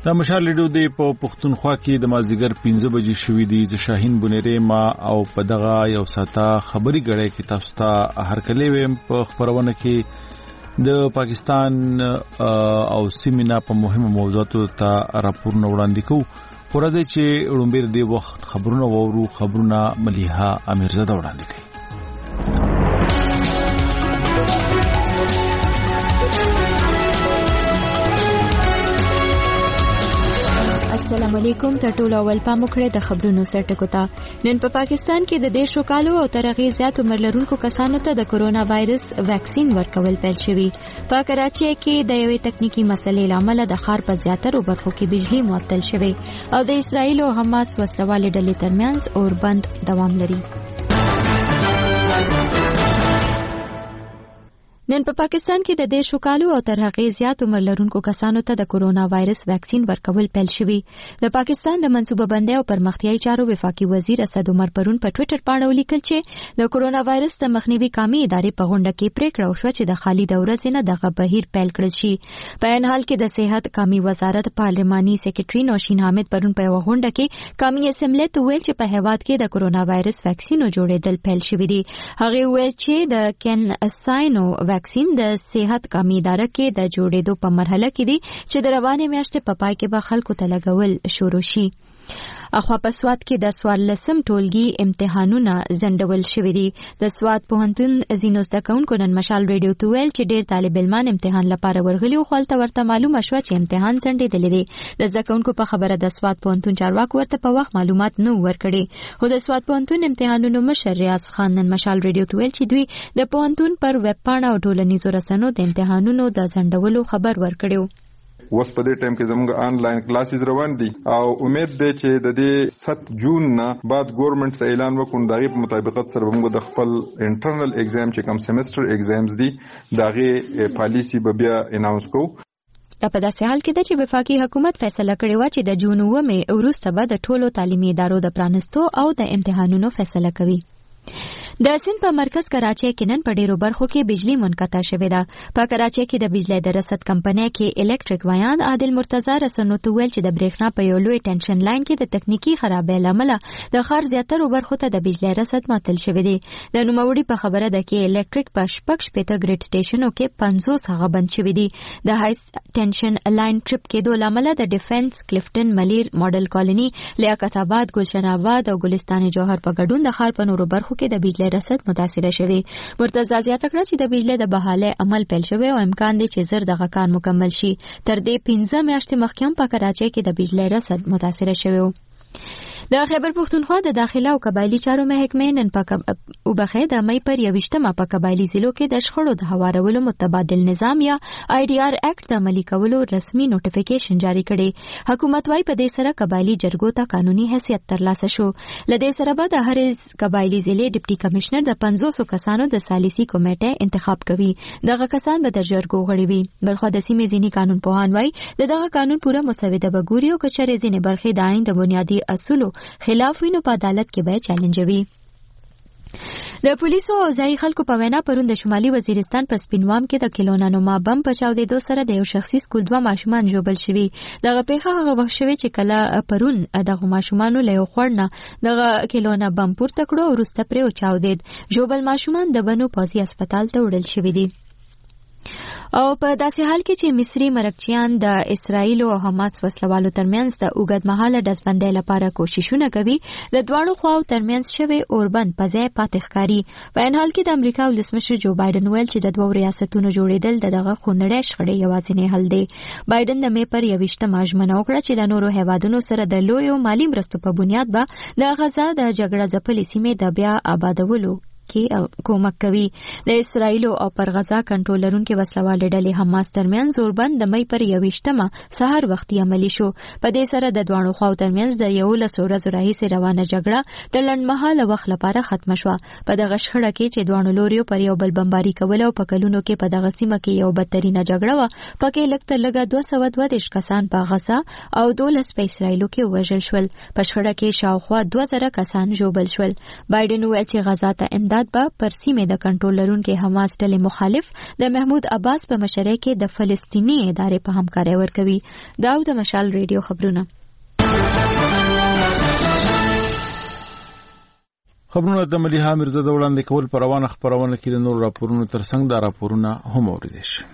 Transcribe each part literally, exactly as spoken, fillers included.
د مشال ریډیو دی په پښتونخوا کې د مازیګر پنځه بجې شوې دي. ز شاهین بنيري ما او په دغه یو ساته خبري غړې کې تاسو ته هرکلی ویم په خبرونه کې د پاکستان او سیمه په مهمه موضوعاتو ته راپورونه وړاندې کوو. پرځ چې وړاندې دی وخت خبرونه وورو خبرونه مليحه امیرزاده وړاندې کوي. السلام علیکم. ته ټول اول پام وکړئ د خبرونو سرټکو ته. نن په پاکستان کې د دیشو کالو او تر هغه زیات عمر لرونکو کسانو ته د کورونا وایرس ویکسین ورکول پیل شوی. په کراچۍ کې د یوې تکنیکی مسلې لامل د ښار په زیاترو برخو کې بجلی معطل شوی او د اسرایل او حماس وسلوالې ډلې ترمنځ اوربند دوام لري. نن په پاکستان کې د دیشو کالو او تر هغه زیات عمر لرونکو کسانو ته د کورونا وایرس ویکسین ورکول پیل شوی. د پاکستان د منصوبه بندۍ او پرمختیايي چارو وفاقي وزیر اسد عمر پرون په ټوئیټر باندې ولیکل چې د کورونا وایرس د مخنیوي قومي ادارې په غونډه کې پریکړه وشوه چې د خالي د ورځې نه دغه بهیر پیل کړل شي. په ان حال کې د صحت قومي وزارت پارلماني سیکریټري نوشین حامد پرون په غونډه کې قومي اسمبلی ته ویل چې په هیواد کې د کورونا وایرس ویکسینو جوړېدل پیل شوی دي. هغه ویل چې د کین اساینو ویکسین د صحت قومي اداره کې د جوړېدو په مرحله کې دي چې د روانې میاشتې په پای کې به خلکو ته لګول شروع شي. اخوا په سواد کې د څوارلسم ټولګي امتحانونه ځنډول شوي دي. د سواد پوهنتون ځینو زده کوونکو نن مشال ریډیو ته ویل چې ډېر طالب علمان امتحان لپاره ورغلي او خپل ورته معلومه شوه چې امتحان ځنډېدلی دی. د زده کوونکو په خبره د سواد پوهنتون چارواکو ورته په وخت معلومات نه ورکړي. خو د سواد پوهنتون امتحانونو مشر ریاض خان نن مشال ریډیو ته ویل چې دوی د پوهنتون پر ویب پاڼه او ټولنیزو رسنیو د امتحانونو د ځنډولو خبر ورکړي. اوس په دې ټایم کې زموږ آنلاین کلاسز روان دي او امید ده چې د دې سات جون نه بعد ګورنمنت څخه اعلان وکړي دغه په مطابقت سره موږ د خپل انټرنل ایگزام چې کوم سیمستر ایگزامز دي دغه پالیسی به بیا اناونس کوو. دا په داسې حال کې ده چې وفاقي حکومت فیصله کړې و چې د جون اومه وروسته به د ټولو تعلیمي ادارو د پرانستو او د امتحانونو فیصله کوي. د سند په مرکز کراچۍ کې نن په ډیرو برخو کې بجلی منقطع شوې ده. په کراچۍ کې د بجلی د رسد کمپنۍ کې الکتریک ویان عادل مرتضی رسنو ته ویل چې د برېښنا په یو لوی ټنشن لاین کې د تکنیکی خرابۍ لامل د ښار زیاترو برخو ته د بجلی رسد معطل شوی دی. د نوموړي په خبره ده کې الکتریک په شپږ شپېته ګریډ سټیشنو کې پنځوس هغه بند شوي دي. د های ټنشن لاین ټریپ کېدو لامل د ډیفنس کلفټن ملیر ماډل کالوني لیاقت آباد ګلشن آباد او ګلستان جوهر په ګډون د ښار په نورو برخو کې د بجلی رسد متاثر شوی. مرتضی زیاته کړه چې د بجلی د بحاله عمل پیل شوی او امکان دی چې زر دغه کار مکمل شي. تر دې پنځه میاشتې مخکې هم په کراچۍ کې د بجلی رسد متاثر شوی. د خیبر پښتونخوا د داخله او قبایلی چارو محکمې نن په وبخې د مې پر یوشتمه په قبایلی ضلعو کې د شخړو د هوارولو متبادل نظام یا آی ډي آر اکټ د عملي کولو رسمي نوټیفیکیشن جاری کړي. حکومت وايي په دې سره قبایلی جرګو ته قانوني حیثیت ترلاسه شو. لدې سره به د هرې قبایلی ضلع ډیپټي کمشنر د پنځوس کسانو د سالسي کمیټه انتخاب کوي. دغه کسان به د جرګو غړي وي. بلخو د سیمې ځینی قانون پوهان وايي دغه قانون پوره مسوده بګوري او کچره ځینې برخې د آئین د بنیادی اصولو خلاف وینو په عدالت کې به چیلنجوي. د پولیسو او ځای خلکو په وینا پرون د شمالي وزیرستان په سپینوام کې د کیلونا نوما بم په چاودېدو سره د یو شخصي سکول دوه ماشومان ژوبل شوي. دغه پیښه هغه وخت شوې چې کله پرون دغه ماشومانو له یو خور نه دغه کیلونا بم پورته کړو او وروسته پرې وچاودېد. ژوبل ماشومان د بنو پوځي هسپتال ته وړل شوي دي. او په داسې حال کې چې مصری مرکچیان د اسرایل او حماس وسلوالو ترمنځ د اوږدمهاله ډزبندۍ لپاره کوششونه کوي، د دواړو خواو ترمنځ شوی اوربند په ځای پاتې ښکاري. په این حال کې د امریکا ولسمشر جو بایدن ویل چې د دوو ریاستونو جوړېدل د دغه خونړۍ شخړې یوازینی حل دی. بایدن د مې پر یوویشتمه ژمنه وکړه چې له نورو هیوادونو سره د لویو مالي مرستو په بنیاد به د غزا د جګړه ځپلې سیمې د بیا آبادولو کې کومک کوي. د اسرایل او پر غزا کنټرول لرونکو وسلوالې ډلې حماس ترمنځ اوربند د مې پر یوویشتمه سحر وختي عملی شو. په دې سره د دوه خواو ترمنځ د یولس ورځې راهیسې روانه جګړه د لنډمهاله وخت لپاره ختمه شوه. په دغه شخړه کې چې دوه لوريو پر یو بل بمباري کول او په کلونو کې په دغه سیمه کې یو بدترینه جګړه و، پکې لږ تر لږه دوه سوه دوه دېرش کسان په غزا او دولس په اسرایلو کې وژل شول. په شخړه کې شاوخوا دوه زره کسان ژوبل شول. بایدن وویل چې غزا ته امداد به پر سیمه د کنټرول لرونکو حماس ډلې مخالف د محمود عباس په مشرۍ کې د فلسطینی ادارې په همکارۍ ورکوي. دا د مشال ریډیو خبرونه. خبرونه د مليحه میرزاده وړاندې کول پر روانه خبرونه کې د نور راپورونو ترڅنګ دا راپورونه هم اوریدل شي.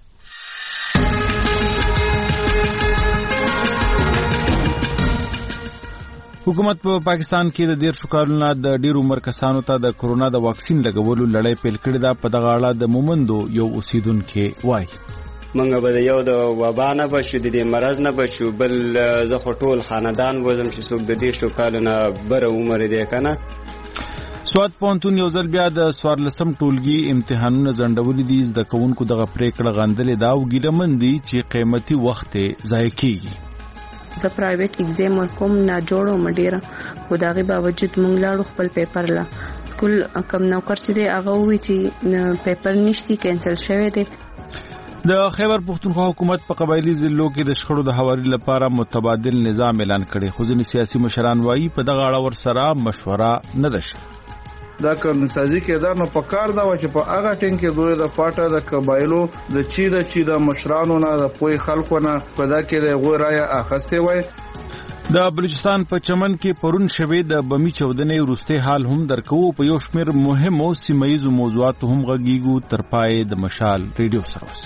حکومت په پا پاکستان کې د ډیر شکارونه د ډیر عمر کسانو ته د کرونا د واکسین لګولو لړۍ پیل کړې ده. په دغه اړه د مومندو یو اوسیدونکو وایي منګه به یو د وبا نه بشو د دې مرض نه بشو بل زه خو ټول خاندان وزم چې څوک د دې شکارونه بره عمر دی کنه. سواد پونتون یو ځل بیا د سوارلسم ټولګي امتحانونه ځنډولې دي. زده کوونکو دغه پریکړه غندلې ده او ګیلمن دي چې قیمتي وخت ضایع کیږي. زه پرایویټ ایگزام ورکوم نه جوړم ډیره خو دغه باوجود مونږ لاړو خپل پیپر لا سکول کم نوکر چې دی هغه وی چې پیپر نشتی کینسل شوی دی. د خیبر پختونخوا حکومت په قبایلی ضلعو کې د شخړو د حوالې لپاره متبادل نظام اعلان کړي خو ځینې سیاسي مشران وایي په دغه اړه ورسره مشوره نه ده شوې. دا قانون سازي کې دا نو پکار دا چې په هغه ټینګ کې دوی د پاټه د قبایلو د چی د چی د مشرانو نه د پوي خلکو نه په دا کې د غوړای اخسته وای. د بلوچستان په چمن کې پرون شوه د بمی چودنې ورسته حال هم درکو. په یو شمېر مهمو سیمایي موضوعات هم غږیږو. تر پای د مشال ریډیو سره اوسئ.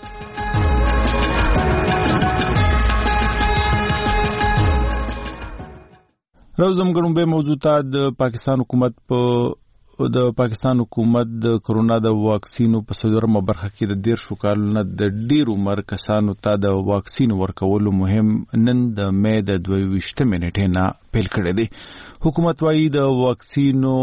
روزم ګړم به موضوع ته د پاکستان حکومت په د پاکستان حکومت د کرونا د واکسینو په څلورمه برخه کې د ډیر شو کالونو د ډیر عمر کسانو ته د واکسین ورکولو مهم نن د مې د دوه ویشتمې نیټې نه پیل کړی دی. حکومت وايي د واکسینو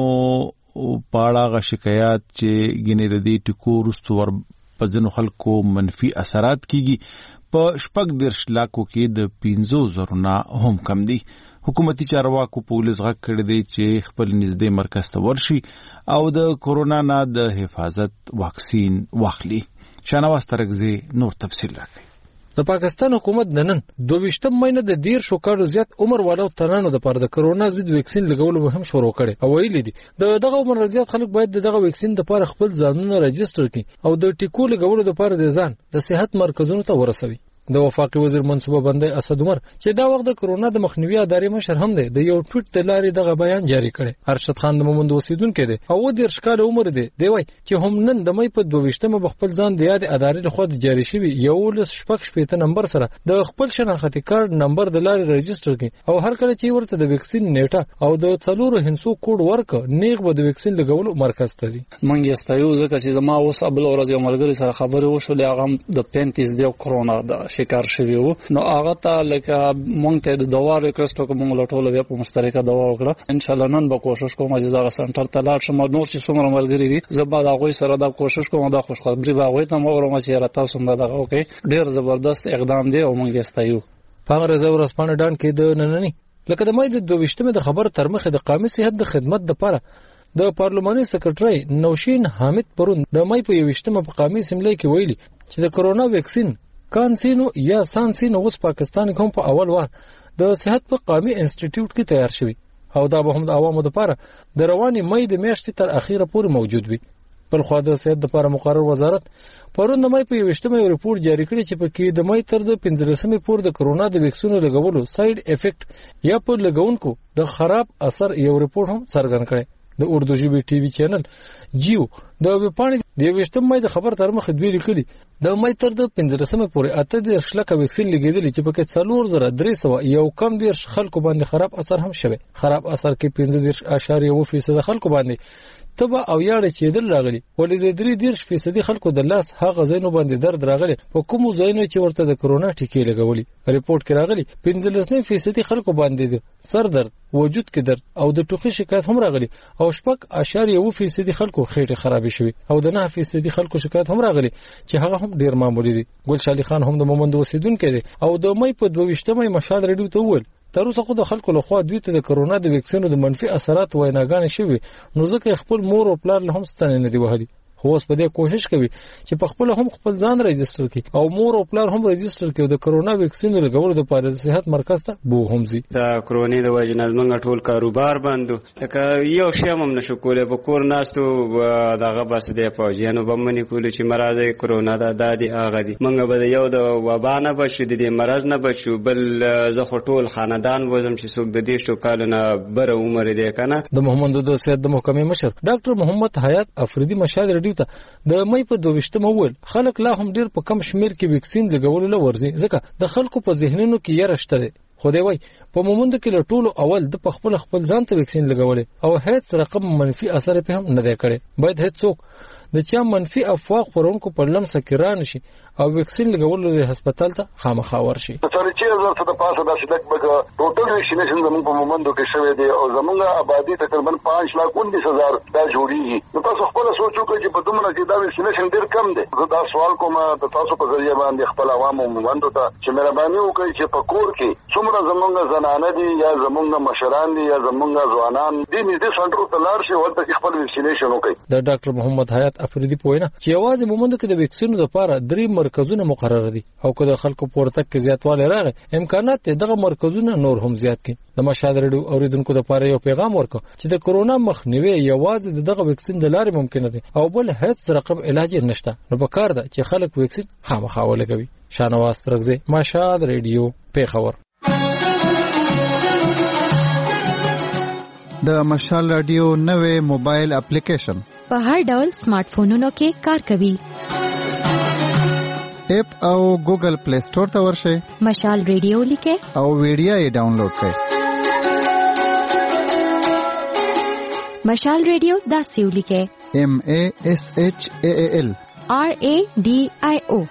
په اړه شکایات چې ګینې د دې ټکو وروسته ور په ځینو خلکو منفي اثرات کیږي. په شپږ دیرش لاکو کې د پنځه زره نه هم کم دي. حکومتي چارواکو پولیس غږ کړی دی چې خپل نږدې مرکز ته ورشي او د کورونا نه د حفاظت واکسین واخلي. شانواز ترغزي نور تفصیل راکړي. د پاکستان حکومت نن دوه ویشتم مینه د ډیر شو کارو زیات عمر والو ترانو د پر د کرونا ضد واکسین لګولو مهم شروع کړي او ویلي دي د دغه عمر زیات خلک باید دغه واکسین د پر خپل ځانونه رجستر کړي او د ټیکو لګولو د پر د ځان د صحت مرکزونو ته ورسوي. د وفاقي وزیر منصوبه بندي اسد عمر چې دا وخت د کرونا د مخنیوي ادارې مشر هم دی د یو ټویټ د لارې دغه بیان جاری کړي. ارشد خان د مومند اوسیدونکو دی او د ارشکال عمر دی دی وای چې هم نن د مې په دوه ویشتمه بخپل ځان د یاد ادارې له خوا جاری شوی یو لس شپږ شپږ نمبر سره د خپل شناختی کارت نمبر د لارې رجستر کړي او هر کله چې ورته د واکسین نیټه او د څلورو هنسو کوډ ورک نیغ به د واکسین لګولو مرکز ته دي. مونږ یستایو ځکه چې زما اوس ابل ورځ یو ملګری سره خبرې وشولې هغه د پینتیس دی کرونا د شکار شوی وو نو هغه ته لکه مونږ ته د دوا ریکوست وکړو مونږ له ټولو بیا په مشترکه دوا وکړه. ان شاء الله نن به کوشش کوم چې زغه سنټر ته لاړ شم نور چې څومره ملګری دي زبا دا غوي سره دا کوشش کوم دا خوشخبری به غوي ته مغرم چې را تاسو هم دا اوکي ډیر زبردست اقدام دی او مونږ یستایو. په غرض ورسپانه ډان کې د نننی لکه د مې د دوه ویشتمه د خبر تر مخه د قومي صحت د خدمت لپاره د پارلماني سکرټري نوشین حامد پرون د مې په یوشتمه په قومي سیملې کې ویلي چې د کرونا واکسین کانسینو یا سانسینو اوس پاکستان کوم په اول وار د صحت په قومي انسټیټیوټ کې تیار شوی او دا به هم د عوامو لپاره د رواني مې د میاشتې تر اخیره پورې موجود وي. بل خو د صحت لپاره مقرر وزارت پرون د مې په یوشتمه یو ریپورت جاری کړی چې په کې د مې تر د پنځلسمې پورې د کرونا د واکسینو لګولو ساید افیکټ یا په لګونکو د خراب اثر یو ریپورت هم څرګند کړی. د اردو ژبې ټي وي چینل جیو د وپاڼې د یوشتم مې د خبر تر مخه دوی لیکلي د مې تر د پنځلسمې پورې اته د شلکه واکسین لګیدلی چې په کې څلور زره درې سوه یو کم ډیر خلکو باندې خراب اثر هم شوی. خراب اثر کې پنځه اعشاریه اووه فیصد خلکو باندې تبه او یاړه چې دل راغلي ولې د درې دیرش فیصد خلکو د لاس هغه زینو باندې درد راغلي په کوم زینو چې ورته د کرونا ټیکې لګولي. ریپورت کې راغلي پنځلس فیصد خلکو باندې سر درد وجود کې درد او د ټوخي شکایت هم راغلي او شپږ اعشاریه اووه فیصد خلکو خېټه خراب شوي او د نه فیصد خلکو شکایت هم راغلي چې هغه هم ډیر معمولی دي. ګل شالي خان هم د مومند اوسیدونکو دی او د مې په دوه ویشتمه مشال ریډیو ته وویل تر اوسه خو د خلکو له خوا دوی ته د کرونا د واکسینو د منفي اثرات ویناګانې شوي نو ځکه خپل مور او پلار له هم ستنې نه دی وهلي خو اوس په دې کوشش کوي چې په خپل هم خپل ځان ريجستره کړي او مور او پلار هم ريجستره کړي د کرونا ویکسین لګولو لپاره د صحت مرکز ته بو هم زی دا کرونا د وجه نه موږ ټول کاروبار بندو لکه یو شی هم نشو کولای په کور ناستو دغه بس د فوجیانو بمنی کول چې مراد کرونا دا د هغه دي موږ به یو د وبا نه بشو د مرز نه بشو بل زه ټول خاندان وزم چې څوک د دې شو کالونه بر عمر دی کنه د محمد د سید د محکمې مشر ډاکټر محمد حیات افریدي مشال رډیو ته د مې په دوه مول خلک لا هم ډیر په کم شمیر کې ویکسین لګولو لورځي ځکه د خلکو په ذهنونو کې یې راشته خو دی وای په مومند کې له ټولو اول د خپل خپل ځان ته ویکسین لګولې او هیڅ رقم منفي اثر په هم نه دی کړی باید هیڅ څوک د چا منفي افواق خورونکو په لمس کې را نشي او ویکسین لګولو د هسپتال ته خامخا ورشي سره چې زړه ته پاسه د شدک بګه ټوټل ویکسینیشن زموږ په مومندو کې شوی دی او زموږه آبادی تقریبا پانچ لک انیس هزار دا جوړیږي نو تاسو خپل سوچو چې په دومره کې دا ویکسینیشن ډیر کم دی زه دا سوال کوم د تاسو په ذریعہ باندې خپل عوامو مومندو ته چې مهرباني وکړئ چې په کور کې څومره زموږه زنانه دي یا زموږه مشران دي یا زموږه ځوانان دي نږدې سنټر ته لاړ شي ورته خپل ویکسینیشن وکړي د ډاکټر محمد حیات افریدي پوینه چې یوازې مومند کې د ویکسینو لپاره درې مرکزونه مقرر دي او که د خلکو پورته کې زیاتوالی راغی امکانات دغه مرکزونه نور هم زیات کړي د مشهد رډیو اوریدونکو لپاره یو پیغام ورکړ چې د کرونا مخنیوي یوازې دغه ویکسین د لارې ممکن دی او بل هیڅ رقم علاج نشته نو په کار ده چې خلک ویکسین خامخا ولګوي شانواز ترغزه مشهد رډیو پیښور د مشال رادیو نوې موبایل اپلیکیشن په هر ډول سمارټ فونونو کې کار کوي اپ او ګوګل پلی سٹور ته ورشئ مشال رادیو لیکه او ویډیو یې ډاونلوډ کړئ مشال رادیو دا سیو لیکه M A S H A A L R A D I O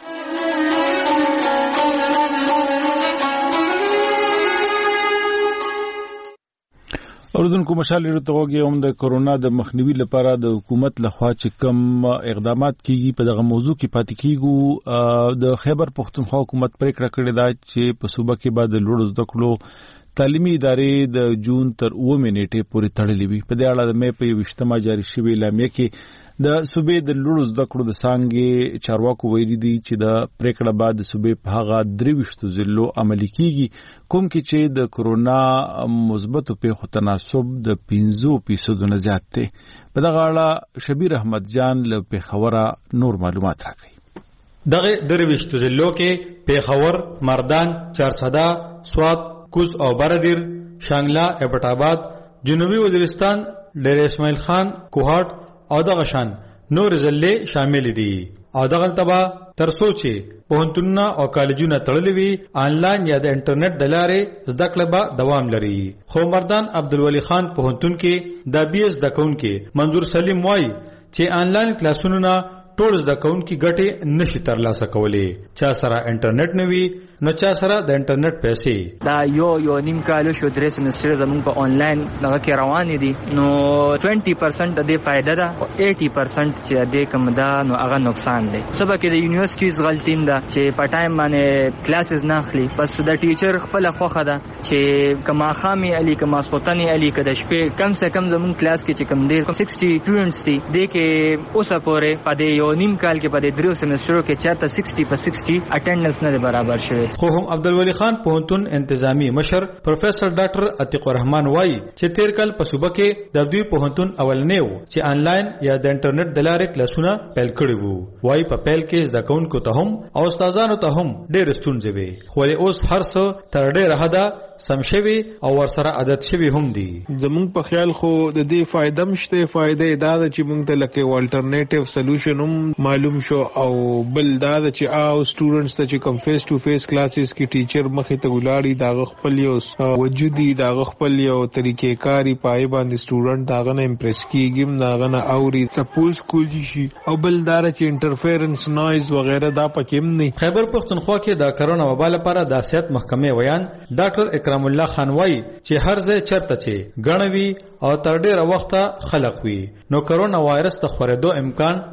اوردونکو مشال لري توګه هم د کرونا د مخنیوي لپاره د حکومت لخوا چې کوم اقدامات کیږي په دغه موضوع کې پاتې کیږي د خیبر پختونخوا حکومت پریکړه کړې ده چې په صوبه کې بعد لوړ زده کړو تعلیمي ادارې د جون تر اووه نیټې پورې تړلې وي په دې اړه د مې په وشتمه جاری شوی اعلامیه کې د صوبې د لوړ زده کړو د څنګه چارواکو ویلي دي چې د پریکړه بعد صوبې په هغه درويشتو ضلعو عملي کیږي کوم کې چې د کرونا مثبت په تناسب د پنځه فیصد نه زیات دی په دغه اړه شبیر احمد جان له پیښوره نور معلومات راکړي دغه درويشتو ضلعو کې پیښور مردان چارسده سوات کوز او بردیر شانګلا ایبټ آباد جنوبي وزیرستان ډیر اسماعیل خان کوهاټ او دغه شان نور ضلع شامل دي او دغه تبا تر سوچي پوهنتونونه او کالجونه تړلې وي آنلاین یا د انټرنیټ د لارې زده کړه به دوام لري خو مردان عبدالولی خان پوهنتون کې د بي اس د کون کې منظور سلیم وای چې آنلاین کلاسونه ټول زده کوونکي ګټه نشي ترلاسه کولې چا سره انټرنیټ نه وي نو چا سره د انټرنیټ پیسې دا یو یو نیم کال شو درې سمستر زموږ په آنلاین دغه کې روان دي نو بیس پرسنټ د فائدہ ده او اسی پرسنټ چې د کوم ده نو هغه نقصان دی سبا کې د یونیورسيټیز غلطین ده چې په ټایم باندې کلاسز نه اخلي بس د ټیچر خپل خوخه ده چې کما خامي علي کما سپوتنی علي کده شپې کم سے کم زموږ کلاس کې چې کم دي شصت سټوډنټس دي د کې اوسه پورې په دې یو نیم کال کې په دې درو سمسترو کې چاته شصت په شصت اټینډنس نه برابر شوی خو هم عبدالولی خان پوهنتون انتظامی مشر پروفیسر ډاکټر عتیق الرحمن وایي چې تیر کال په صوبه کې د دوی پوهنتون اولنې وو چې آنلاین یا د انټرنیټ د لارې کلاسونه پیل کړي وو وایي په پیل کې زده کوونکو ته هم او استادانو ته هم ډېر ستونزې وي خو اوس هر څه تر ډېره حده سم شوي او ورسره عادت شوي هم دي زموږ په خیال خو د دې فائدہ مشته فائدې دا چې موږ ته لکه الټرنیټیو سولوشن هم معلوم شو او بل دا چې او سټوډنټس ته چې کوم فیس ټو فیس کلاسز کې ټیچر مخې ته ولاړی دا خپل یو وجودي دا خپل یو طریقې کاری پای باندې سټوډنټ داغه نه امپریس کیږي داغه نه اوري سپوز کوجی شي او بل دا چې انټرفیرنس نوایز وغیرہ دا پکې نه خیبر پختونخوا کې د کرونا وبا لپاره د سیاست محکمې ویان ډاکټر اکرام الله خان وای چې هر ځای چرته چې غنوي او تر ډیره وخته خلق وي نو کرونا وایرس د خورېدو امکان ډیر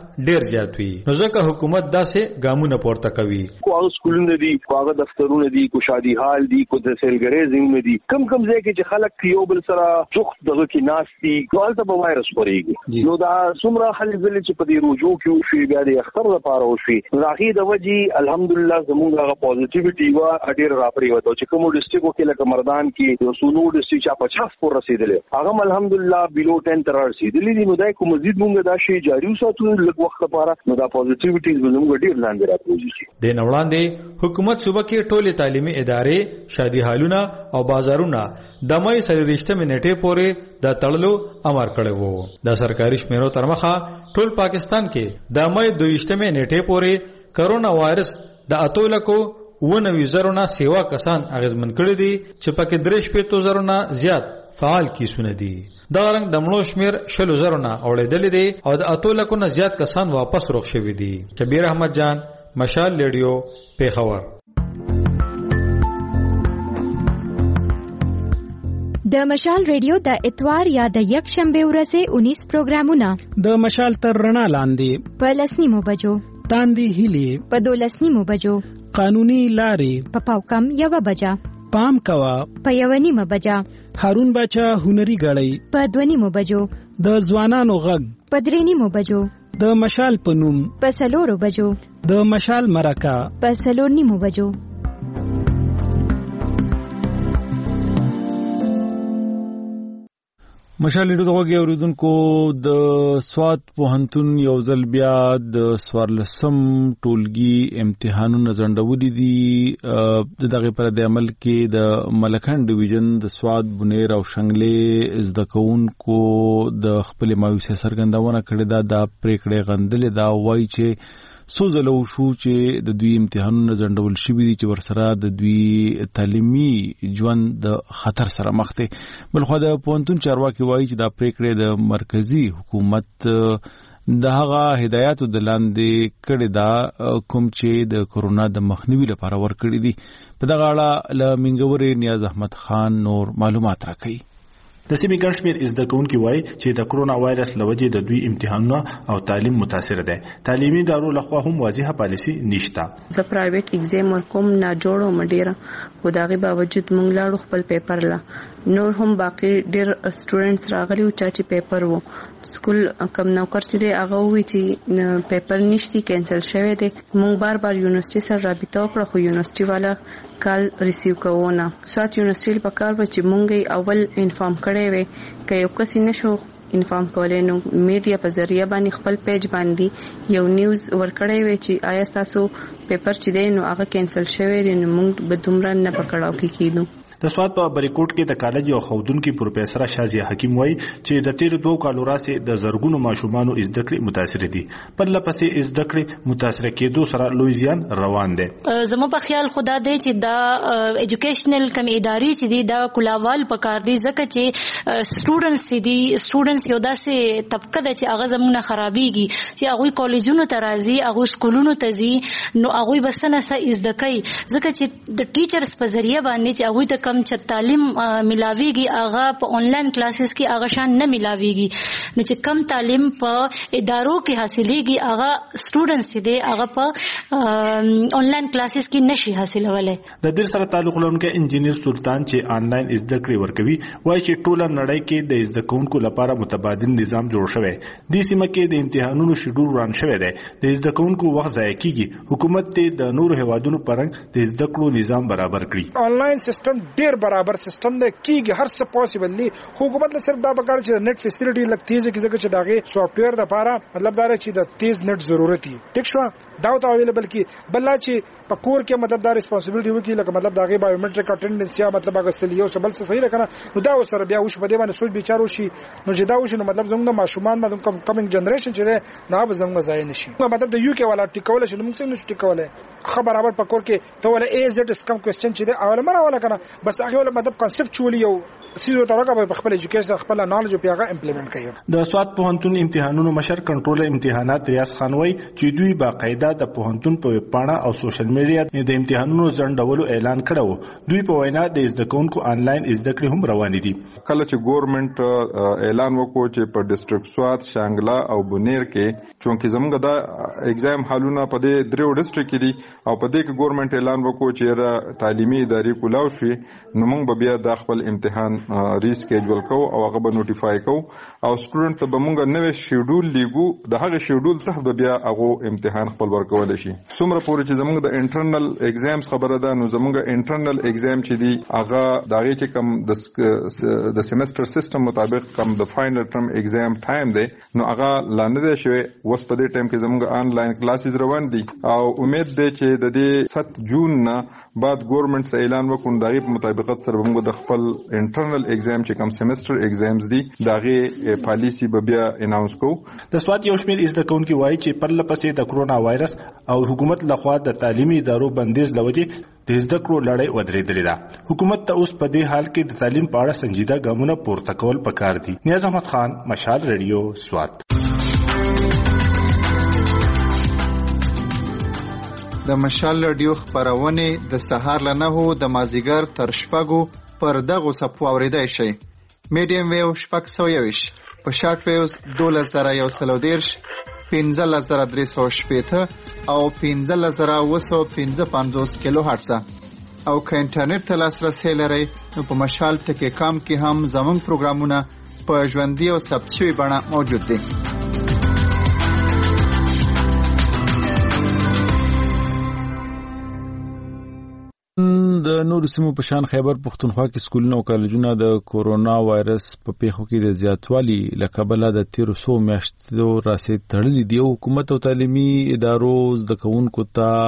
ډیر زیات وي نو ځکه حکومت داسې ګامونه پورته کوي. کوم سکولونه دي، کوم دفترونه دي، کو شادي حال دي، کو د سیلګری زمونه دي، کم کم ځای کې چې خلک یو بل سره جوخت دغه کې ناشتي کوالته په وایرس پورېږي. نو دا څومره خلک ځل چې په دې روجو کې شي بیا د اختر لپاره وشي راغي د وجي الحمدلله زموږه پوزټیویټي وا اډیر راپری وته چې کوم ډیسټریکټ کې لکه مردان کې یو سونو ډیسټریکټ چې پچاس پور رسیدلې هغه الحمدلله بیلو ټن تر رسیدلې دي. نو دا کوم مزید مونږ دا شی جاری وساتو لږ وخت لپاره نو دا پوزټیویټي زموږ ډیر لاندې راځي. د نوړاندې حکومت صوبه کې ټولې تعلیمي ادارې، شادي حالونه او بازارونه د مې سره رښتې منټې پورې د تړلو امر کړی وو. د سرکاري شمیرو تر مخه ټول پاکستان کې د مې دویشتمې منټې پورې کرونا وایرس د اتو لکو ونوي زرونه سیوا کسان اغیزمن کړی دي چې پکې درش پېتو زرونه زیات فعال کیسونه دي. دا رنګ د مړو شمیر شلو زرونه اوړېدل دي او د اتو لکو نه زیات کسان واپس روغ شوي دي. کبیر احمد جان، مشال ریډیو، پیښور. د مشال ریډیو د اتوار یا د یک شنبه ورځې انیس پروګرامونه د مشال تر رڼا لاندې په لسنیمو بجو، تاندې هیلې په دولسنیمو بجو، قانوني لارې په پاوکم یوه بجه، پام کوا په یوه نیمه بجه، هارون باچا هنري غړی په دوه نیمو بجو، د ځوانانو غږ په درې نیمو بجو، د مشال په نوم په څلورو بجو، د مشال مرکه په څلور نیمو بجو. مشال ریډیو دغه اوریدونکو د سواد پوهنتون یو ځل بیا د سوارلسم ټولګي امتحانونه ځنډولي دي. د دغه پر د عمل کې د ملکان ډیویژن د سواد بنیر او شنګلې زده کوونکو د خپل مایوسۍ څرګندونه کړې ده. دا پریکړه غندلې دا وایي چې سوزلو شو چې د دوی امتحانونه ځنډول شوي دي چې ورسره د دوی تعلیمي ژوند د خطر سره مخ دي. بلخو د پوهنتون چارواکي وایي چې دا پریکړه د مرکزی حکومت د هغه هدایاتو د لاندې کړي دا کوم چې د کورونا د مخنیوي لپاره ورکړي دي. په دغه اړه له منګورې نیاز احمد خان نور معلومات راکړي. د سیمې ګڼ شمېر زده کوونکي وایي چې د کرونا وایرس له وجې د دوی امتحانونه او تعلیم متاثر دي. تعلیمي ادارو لخوا هم واضحه پالیسي نشته. زه پرایویټ اگزام ورکوم نه جوړو مډیره خو دغه باوجود مونږ لاړو خپل پیپر لا نور هم باقي ډیر سټوډنټس راغلي او چې پیپر وو سکول کم نوکر چې دی هغه وی چې پیپر نشتی کینسل شوی دی. مونږ بار بار یونیورسيټي سره رابطه وکړه خو یونیورسيټي والا کال ریسیو کوونه. سوات یونیورسيټي په کار و چې مونږ اول انفارم کړی وي که یو کس نشو انفارم کولای نو میډیا په ذریعہ باندې خپل پیج باندې یو نیوز ورکړی وي چې آیا تاسو پیپر چې دی نو هغه کینسل شوی دی نو مونږ به دومره نه پکړاو کې کیدو. د سواد په بریکوټ کې د کالج او خودونکو پروفیسور شازیه حکیم وایي چې د تیر دوه کالو راځي د زرګونو ماشومان زده کړې متاثر دي. پر لپسې زده کړې متاثر کېدو سره لوی زیان روان دي. زموږ په خیال خدا دی چې دا ایجوکیشنل کم ادارې چې دي دا کلاوال پکار دي ځکه چې سټوډنټس دي سټوډنټس یو داسې طبقه ده چې هغه زمونه خرابېږي چې هغه کالجونو ته راځي هغه سکولونو ته ځي نو هغه بسنه سې زده کوي ځکه چې د ټیچرز په ذریعہ باندې چې هغه کم چې تعلیم ملاويږي هغه په انلاین کلاسز کې هغه شان نه ملاويږي نو چې کم تعلیم په ادارو کې حاصلېږي هغه سټوډنټس دي هغه په انلاین کلاسز کې نشي حاصلولای. د دې سره تعلق لرونکي انجینیر سلطان چې انلاین زده کړې ورکوي وایي چې ټوله نړۍ کې د زده کوونکو لپاره متبادل نظام جوړ شوی دی. سیمه کې د امتحانونو شیډول روان شوی دی. د زده کوونکو وخت ضایع کیږي. حکومت ته د نورو هیوادونو پرنګ د زده کړو نظام برابر کړي. انلاین سیستم ډیر برابر سیستم دی کیږي هر څه پوسیبل دی. حکومت له صرف دا پکار چې نت فیسیلیټي لګ تیز کی ځکه چې داغه سافټ ویر د لپاره مطلب دا چې د تیز نت ضرورت دی. ټیک شو دا او اویلیبل کی بل چې په کور کې مطلب دا ریسپانسیبিলিټي وکي لکه مطلب داغه بایومټریک اټینډنس یا مطلب هغه استلیو سبل څه صحیح راکنه نو دا سره بیا وش بده باندې سوچ بیچارو شي نو چې دا وش نو مطلب زموږ ماشومان باندې کم کمینګ جنریشن چې نه به زموږ ځای نشي. مطلب د یو کې والا ټیکول شي موږ څنګه نشو ټیکولای خبر برابر په کور کې ته ولا ای زد اس کم کوېسچن چې دا اول مره ولا کنه بس هغه مطلب کنسپچوالي یو سیزو ترګه په خپل ایجوکیشن خپل نالج په هغه امپلیمنٹ کوي. د سواد پوهنتون امتحانونو مشر کنټرول امتحانات ریاض خان وای چې دوی باقاعده د پوهنتون په ویب پاڼه او سوشل میډیا د امتحانونو ځنډولو اعلان کړو. دوی په وینا د زده کوونکو آنلاین زده کړې هم روانې دي. کله چې ګورنمنت اعلان وکړو چې په ډیسټریکټ سواد، شانګلا او بنیر کې چونکه زموږ دا ایگزام حالونه په دې دریو ډیسټریکټ کې دي او په دې کې ګورنمنت اعلان وکړو چې دا تعلیمي ادارې کولاو شي نو موږ به بیا د خپل امتحان ریسکیجول کوو او هغه به نوټیفای کوو او سټوډنټ ته به موږ نوې شیډول لیږو. د هغه شیډول ته بیا هغه امتحان خپل ورکول شي. څومره پورې چې زموږ د انټرنل ایگزامز خبره ده نو زموږ انټرنل ایگزام چې دی هغه دغه چې کم د د سیمستر سیستم مطابق کم د فائنل ټرم ایگزام ټایم دی نو هغه لاندې دی شوی. وس په دې ټایم کې زموږ آنلاین کلاسز روان دي او امید دی چې د دې سات جون نه بعد ګورنمنت اعلان وکړي دغه په مطابقت سره موږ د خپل انټرنل ایگزام چې کم سیمستر ایگزامز دي دغه پالیسی به بیا اناونس کوو. د سواد یو شمېر زده کوونکي وایي چې پرله پسې د کرونا وایرس او حکومت لخوا د تعلیمي ادارو بندیز لوجې د زده کړو لړۍ ودرېدلې ده. حکومت ته اوس په دې حال کې د تعلیم په اړه سنجیده ګامونه پورته کول پکار دي. نیاز احمد خان، مشال ریډیو، سواد. د مشال رادیو خبرونه د سهار له نهو د مازیګر تر شپږو پر دغه صفو اوریدای شي. میډیم ویو شپږ سوه یویش، په شارټ ویوز دولس زره یو سل دېرش، پنځلس زره درې سوه شپېته او پنځلس زره اوه سوه پنځه پنځوس کیلو هرټز او که انټرنیټ ته لاسرسی لرئ نو په مشال ټکی کام کې هم زموږ پروګرامونه په ژوندي او ثبت شوي بڼه موجود دي. د نورو سیمو په شان خیبر پښتونخوا کې سکولونه او کالجونه د کورونا وایرس په پیښو کې د زیاتوالي له کبله د تیرو څو میاشتو راځي تړلي دي. حکومت او تعلیمي ادارو زده کوونکو ته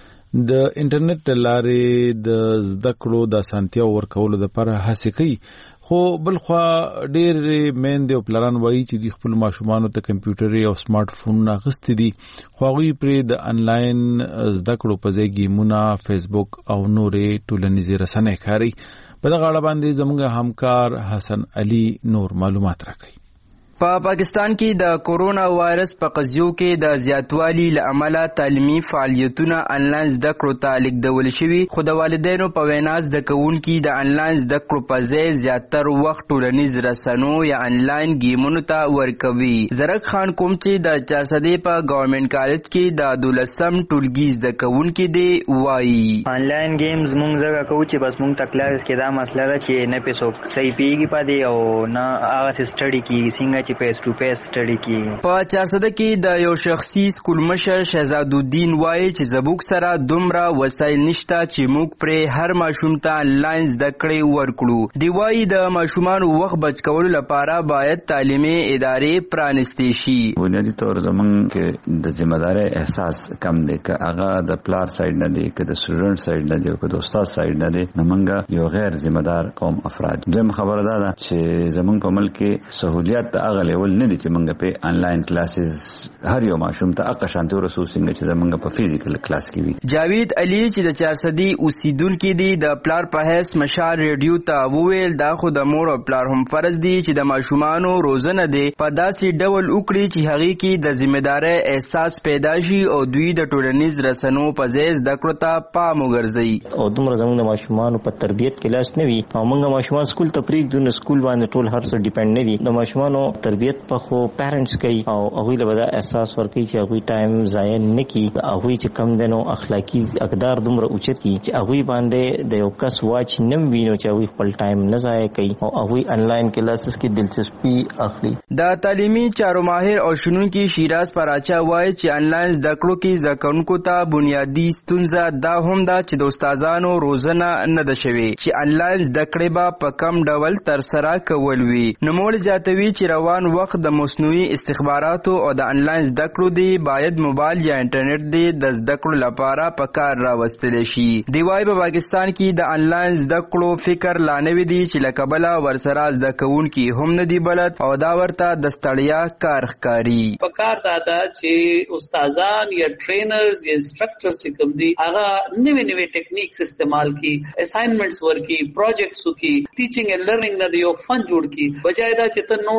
د انټرنیټ لارې د زده کړو د اسانتیا ورکولو لپاره هڅې کوي. خو بل خو ډېر میندې او پلران وایي چې د خپل ماشومانو ته کمپیوټري او سمارټ فونونه اخیستي دي خو هغوی پرې د انلاین زده کړو په ځای ګیمونه، فیسبوک او نورې ټولنیزې رسنۍ کاروي. په دغه اړه باندې زموږ همکار حسن علي نور معلومات راکوي. په پاکستان کې د کورونا وایرس په قضیو کې د زیاتوالي له امله تعلیمي فعالیتونه انلاین زده کړو ته لیږدول شوي، خو د والدینو په وینا زده کوونکي د انلاین زده کړو په ځای زیاتر وخت ټولنیز رسنو یا انلاین گیمونو ته ورکوي. زرک خان کوم چې د چارسدې په ګورنمنت کالج کې د دولسم ټولګي زده کوونکي دی وایي انلاین گیمز مونږ زګه کوو چې بس مونږ ته کلاس کې دا مسله ده چې نه پیسو صحیح پیږي پدې او نه هغه سټډي کې څنګه فیس ټو فیس سټډي کی. په چارسده کې د یو شخصي سکول مشر شهزاد الدین وایي چې زبوک سره دومره وسایل نشته چې موږ پرې هر ماشوم ته انلاین زده کړې ورکړو. دی وایي د ماشومانو وخت بچ کولو لپاره باید تعلیمي ادارې پرانستې شي. بنیادی طور زمونږ کې د ذمہ دارۍ احساس کم دی، که هغه د پلار سایډ نه دی، که د سټوډنټ سایډ نه دی، که د استاد سایډ نه دی، نو موږ یو غیر ذمہ دار قوم افراد. دویم خبره دا ده چې زمونږ په ملک کې سہولیات ته هغه لیول نه دي چې موږ په انلاین کلاسز هر یو ماشوم ته هغه شانتي ورسو څنګه چې موږ په فزیکل کلاس کې وي. جاوید علي چې د چارسدي اوسیدونکو دی د پلار په هیڅ مشال ریډیو ته وویل دا خو د مور او پلار هم فرض دی چې د ماشومانو روزنه دی په داسې ډول وکړي چې هغه کې د ذمہ دارۍ احساس پیدا شي او دوی د ټولنیز رسنو په ځای زده کړو ته پام وګرځي. او دومره زموږ د ماشومانو په تربیت کې لاس نه وي او موږ ماشومان سکول ته پریږدو نو سکول باندې ټول هر څه ډیپند نه دي. د ماشومانو تربیت په خو پیرنټس کوي او هغوی له به دا احساس ورکوي چې هغوی ټایم ضایع نه کړي. هغوی چې کم دی نو اخلاقي اقدار دومره اوچت کړي چې هغوی باندې د یو کس واچ نه وي نو چې هغوی خپل ټایم نه ضایع کوي او هغوی انلاین کلاسز کې دلچسپي اخلي. د تعلیمي چارو ماهر او شنونکي شیراز پراچا وایي چې انلاین زده کړو کې زده کوونکو ته بنیادي ستونزه دا هم ده چې د استادانو روزنه نه ده شوې چې انلاین زده کړې به په کم ډول ترسره کول وي. نوموړي زیاتوي چې روان وخت د مصنوعي استخباراتو او د انلاین زده کړو دی باید موبایل یا انټرنیټ دی د زده کړو لپاره په کار راوستل شي. دی وايي په پاکستان کې د انلاین زده کړو فکر لا نوی دی چې لکبله ورسره زده کوونکي هم نه دی بلد او دا ورته د ستړیا کار ښکاري. په کار دا ده چې استادان یا ټرینرز یا انسټرکټرز کوم دي هغه نوې نوې ټیکنیکس استعمال کی، اساینمنټس ورکی، پروجیکټس وکي، ټیچینګ اینڈ لرنینګ نه یو فن جوړ کی، بجای دا چې ته نوټس نه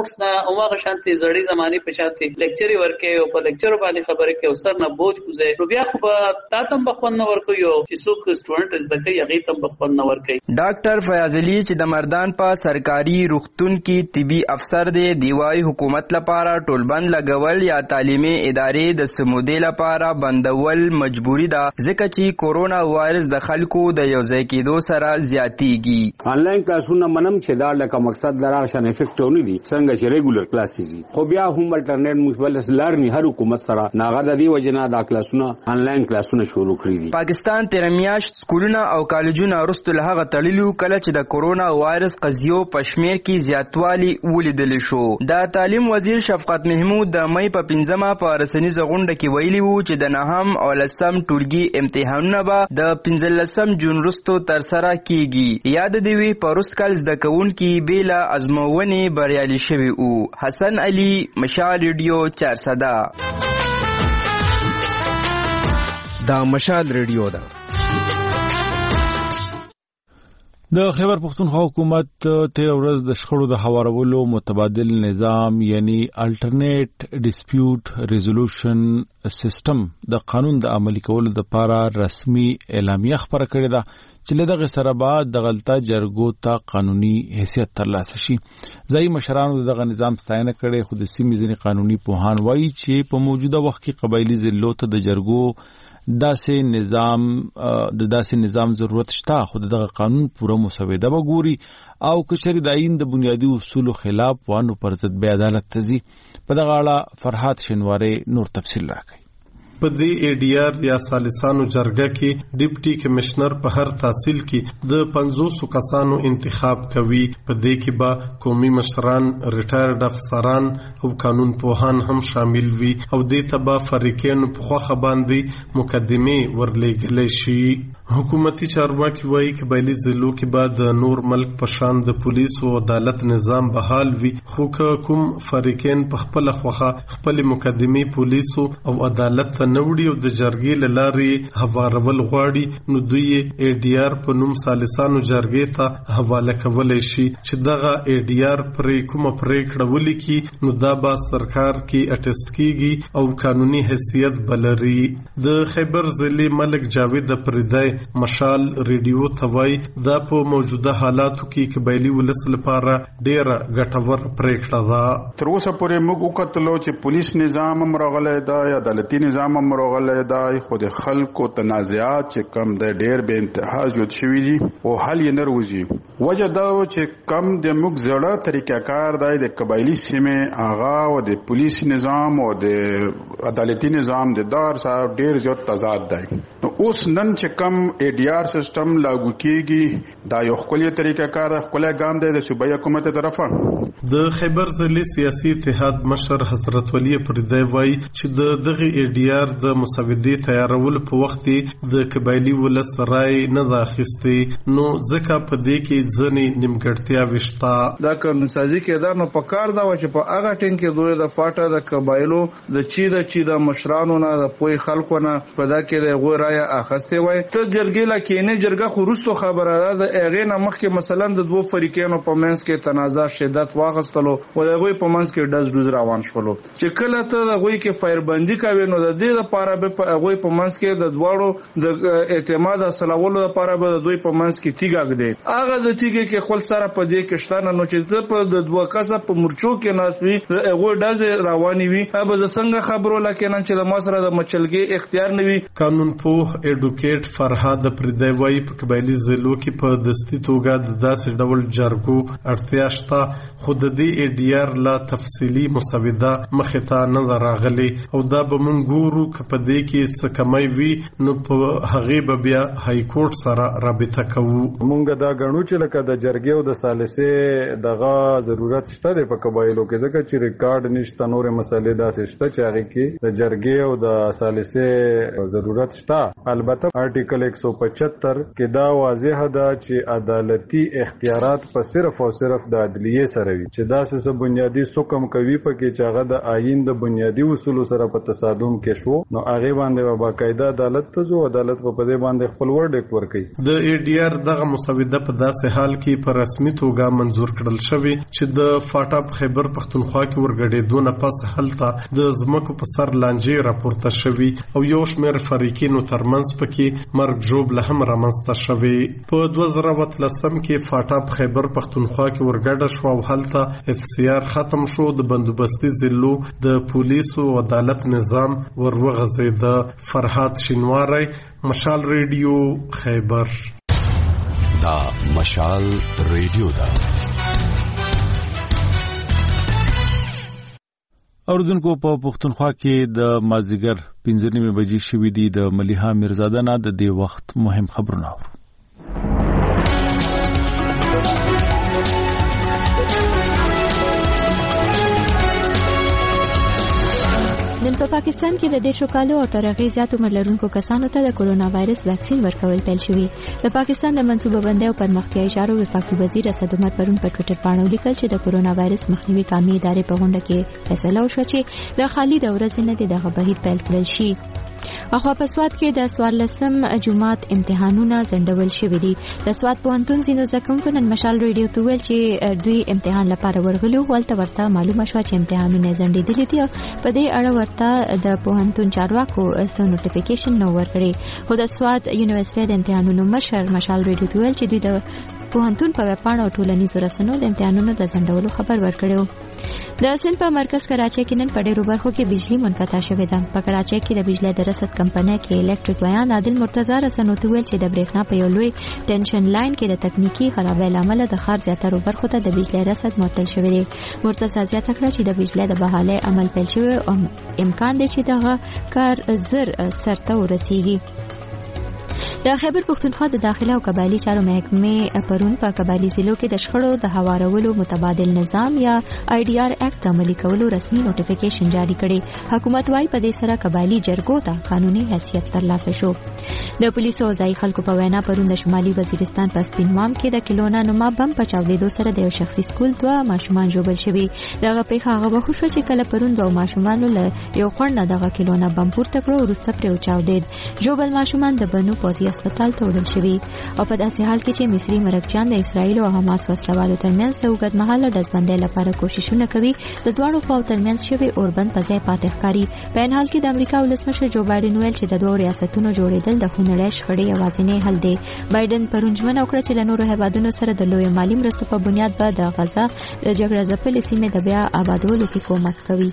هغه شانتي زړی زماني په شانتي لیکچري ورکه او په لیکچر باندې خبره کې او سر نه بوج کوزه نو بیا خو به تاسو بخون نه ورکو یو چې څوک سټوډنټ زده کوي هغه تم بخون نه ورکي. ډاکټر فیاض علي چې د مردان په سرکاري روغتون کې طبي افسر دی دیوای حکومت لپاره ټولبند لګول یا تعلیمي ادارې د سمودې لپاره بندول مجبوری ده ځکه چې کورونا وایرس د خلکو د یو ځای کېدو سره زیاتېږي. آنلاین کلاسونه منم چې دا لکه مقصد لرا شان افیکټ ونه دي څنګه چې ریګولر کلاسز دي خو بیا هم الټرنیټ مشبل لارني هر حکومت سره ناغه د دې وجنه دا کلاسونه آنلاین کلاسونه شروع کړی دي. پاکستان تیر میاشت سکولونه او کالجونه وروسته له هغه تړلو کله چې د کورونا وایرس قضیو په شمیر کې زیاتوالی ولیدل شو. د تعلیم وزیر شفقت محمود د مې په پنځمه په رسنیزه غونډه کې ویلي وو چې د نهم او لسم ټولګي امتحانونه به د پنځلسم جون وروسته ترسره کیږي. یاد دی وی په روس کال زده کوونکي بیلا ازموونې بریالي شوي وو. حسن علي مشال ریډیو چارسده. دا مشال ریډیو ده. د خیبر پختونخوا حکومت تیر ورځ د شخړو د هوارولو متبادل نظام یعنی الټرنیټ ډیسپیوټ ریزولوشن سیستم د قانون د عملي کولو لپاره رسمي اعلامیه خبره کړې ده چې له دغه سره بعد د غلطه جرګو ته قانوني حیثیت ترلاسه شي. ځایي مشرانو دغه نظام ستاینه کړې خو د سیمې ځینې قانوني پوهان وایي چې په موجوده وخت کې قبایلي ضلعو ته د جرګو داسې نظام د داسې نظام ضرورت شته خو دغه قانون پوره مسوده وګوري او کچري د آئین د بنیادی اصولو خلاف وانه پر ضد به عدالت تزي. په دغه اړه فرحات شنواری نور تفصیل راکړي. په دې ای ډی آر یا سالسانو جرګه کې ډیپټي کمشنر په هر تحصیل کې د پنځوس کسانو انتخاب کوي. په دې کې به قومي مشران، ریټایرډ افسران او قانون پوهان هم شامل وي او دې ته به فریقین په خوخه باندې مقدمه ورلېږل شي. حکومتي چارواکي وایي چې قبایلي ضلعو کې به د نور ملک په شان د پولیس او عدالت نظام بحال وي خو کوم فریقین په خپل خوخه خپل مقدمه پولیس او عدالت ته نوړي او د جرګې له لارې هوارول غواړي نو دوی ای ډی آر په نوم سالسانو جرګې ته حواله کولی شي چې دغه ای ډی آر پرې کومه پرېکړه ولیکي نو دا به سرکار کې اټیسټ کیږي او قانوني حیثیت بلري. د خیبر ضلع ملک جاوید پردای مشال ریډیو توای دا په موجوده حالاتو کې قبایلی ولس لپاره ډیره ګټور پریکړه ده. تر اوسه پورې موږ وکتلو چې پولیس نظام هم راغلی دا یا عدالتي نظام هم راغلی دا خو د خلکو تنازعات چې کم د ډیر به انتها جوړ شوي دي او حل یې نه روزي. وجه دا چې کم د موږ زړه طریقه کار دی د قبایلی سیمې آغا او د پولیس نظام او د عدالتي نظام د دار صاحب ډیر زیات تضاد دی. اوس نن چې کم ای ډی آر سیستم لاګو کیږي دا یو خپل طریقه کار خپل ګام دی د صوبایي حکومت طرفه. د خیبر ضلع سیاسي اتحاد مشر حضرت ولی پردای وایي چې د دغه ای ډی آر د مسودې تیارول په وخت د قبایلی ولس رای نه اخیستې نو ځکه په دې کې ځنې نیمګړتیا وشته. دا قانونسازي کې دا نو په کار دا و چې په هغه ټیم کې دوی د فاټه د قبایلو د چی د چی د مشرانو نه د پوی خلکو نه په دا کې د غو رای اخیسته وای ته جرګې لا کینې جرګه خورستو خبره ده د اغه نه مخکې مثلا د دوه فریقینو په منځ کې تنازع شدت واغستلو او دغه په منځ کې ډز ډز روان شولو چې کله ته دغه کې فایربندي کوي نو د دې لپاره به په هغه په منځ کې د دوړو د اعتماد اصلولو لپاره به د دوی په منځ کې تیګه غدي هغه د تیګه کې خپل سره په دې کې شتانه نو چې په د دوه کسه په مرچو کې ناسوي هغه ډز رواني وي به څنګه خبرو لکه نن چې د مصر د مچلګي اختیار نوي. قانون پوه اډوکیټ فرهاد پردای وایي په قبایلی ضلعو کې په دستي توګه د داسې ډول جرګو اړتیا شته خو د دې ای ډی آر لا تفصیلي مسوده مخې ته نه راغلي او دا به مونږ ګورو که په دې کې څه کمی وي نو په هغې به بیا های کورټ سره رابطه کوو. مونږ دا ګڼو چې لکه د جرګې او د ثالثې دغه ضرورت شته دی په قبایلو کې ځکه چې ریکارډ نشته نورې مسلې داسې شته چې هغې کې د جرګې او د ثالثې ضرورت شته البته آرټیکل ایک سو پچهتر کې دا واضح ده چې عدالتي اختیارات په صرف او صرف د عدلیه سره وي چې دا څه بنیادی حکم کوي په کې چې هغه د آئین د بنیادی اصول سره په تصادم کې شو نو هغه باندې باقاعده عدالت ته ځو عدالت په دې باندې خپل ورډیکټ ورکړي. د ای ډی آر دغه مسوده په داسې حال کې په رسمي توګه منزور کړل شوی چې د فاټا په خیبر پښتونخوا کې ورګډېدو نه پس هلته د زمکو په سر لانجې راپورته شوی او یو شمېر فریقینو ترمنځ پکې مرګ ژوبله هم رامنځته شوی. په دوه زره اتلسم کې فاټا په خیبر پښتونخوا کې ورګډه شو او هلته اف سی آر ختم شو. د بندوبستي ضلعو د پولیسو عدالت نظام ورغځېده. فرهاد شینواری، مشال ریډیو، خیبر. دا مشال ریډیو دا. اوردونکو په پښتونخوا کې د مازیګر پنځه نیمې بجې شوې دي. د ملیحه میرزاده نه د دې وخت مهم خبرونه اورو. نن په پاکستان کې د دیشو کالو او تر هغې زیات عمر لرونکو کسانو ته د کورونا وایرس ویکسین ورکول پیل شوي. د پاکستان د منصوبه بندۍ او پرمختیایي چارو وفاقي وزیر اسد عمر پرون په ټویټر باندې ولیکل چې د کورونا وایرس مخنیوي قومي ادارې په غونډه کې فیصله وشوه چې د خالي د ورځې نه دغه بهیر پیل کړل شي. اخوا په سواد کې د څوارلسم جمعات امتحانونه ځنډول شوي دي. د سواد پوهنتون ځینو زده کوونکو نن مشال ریډیو ته ویل چې دوی امتحان لپاره ورغلي وو. هلته ورته معلومه شوه چې امتحانونه ځنډېدلي دي. په دې اړه ورته د پوهنتون چارواکو څه نوټیفیکیشن نه ورکړي. خو د سواد یونیورسيټي د امتحانونو مشر مشال ریډیو ته ویل چې دوی د پوهنتون په ویبپاڼه او ټولنیزو رسنیو د امتحانونو د ځنډولو خبر ورکړی. د سند په مرکز کراچۍ کې نن په ډېرو برخو کې بجلی منقطع شوې ده. په کراچۍ کې د بجلی د رسد کمپنۍ کې الکتریک بیان عادل مرتضی رسنیو ته ویل چې د برېښنا په یو لوی ټنشن لاین کې د تکنیکی خرابۍ له امله د ښار زیاترو برخو ته د بجلی رسد معطل شوی دی. مرتضی زیاته کړه چې د بجلی د بحالۍ عمل پیل شوی او امکان دی چې دغه کار زر سرته ورسیږي. د خیبر پښتونخوا د داخله او قبایلی چارو محکمې پرون په قبایلی ضلعو کې د شخړو د هوارولو متبادل نظام یا آی ډی آر اکټ عملي کولو رسمي نوټیفیکیشن جاری کړي. حکومت وايي په دې سره قبایلی جرګو ته قانوني حیثیت ترلاسه شو. د پولیسو او ځایي خلکو په وینا پرون د شمالي وزیرستان په سپینوام کې د کلونا نوما بم په چاودېدو سره د یو شخصي سکول دوه ماشومان ژوبل شوي. دغه پیښه هغه وخت شوه چې کله پرون دوه ماشومانو له یو خوند نه دغه کلونا بم پورته کړو وروسته پرې وچاودېد. ژوبل ماشومان د بنو پوځي هسپتال ته وړل شوي او په داسې حال کې چې مصري مرکچیان د اسرائیل او حماس وسلوالو ترمنځ اوږد مهاله ډزبندۍ لپاره کوششونه کوي. د دواړو خواو ترمنځ شوی اوربند په ځای پاتې ښکاري. په این حال کې د امریکا ولسمشر جو بایډن ویل چې د دوه ریاستونو جوړېدل د خونړۍ شخړې یوازینی حل دی. بایډن پرون ژمنه وکړه چې له نورو هیوادونو سره د لویو مالي مرستو په بنیاد به د غزا د جګړه ځپلې سیمې د بیا آبادولو کې کومک کوي.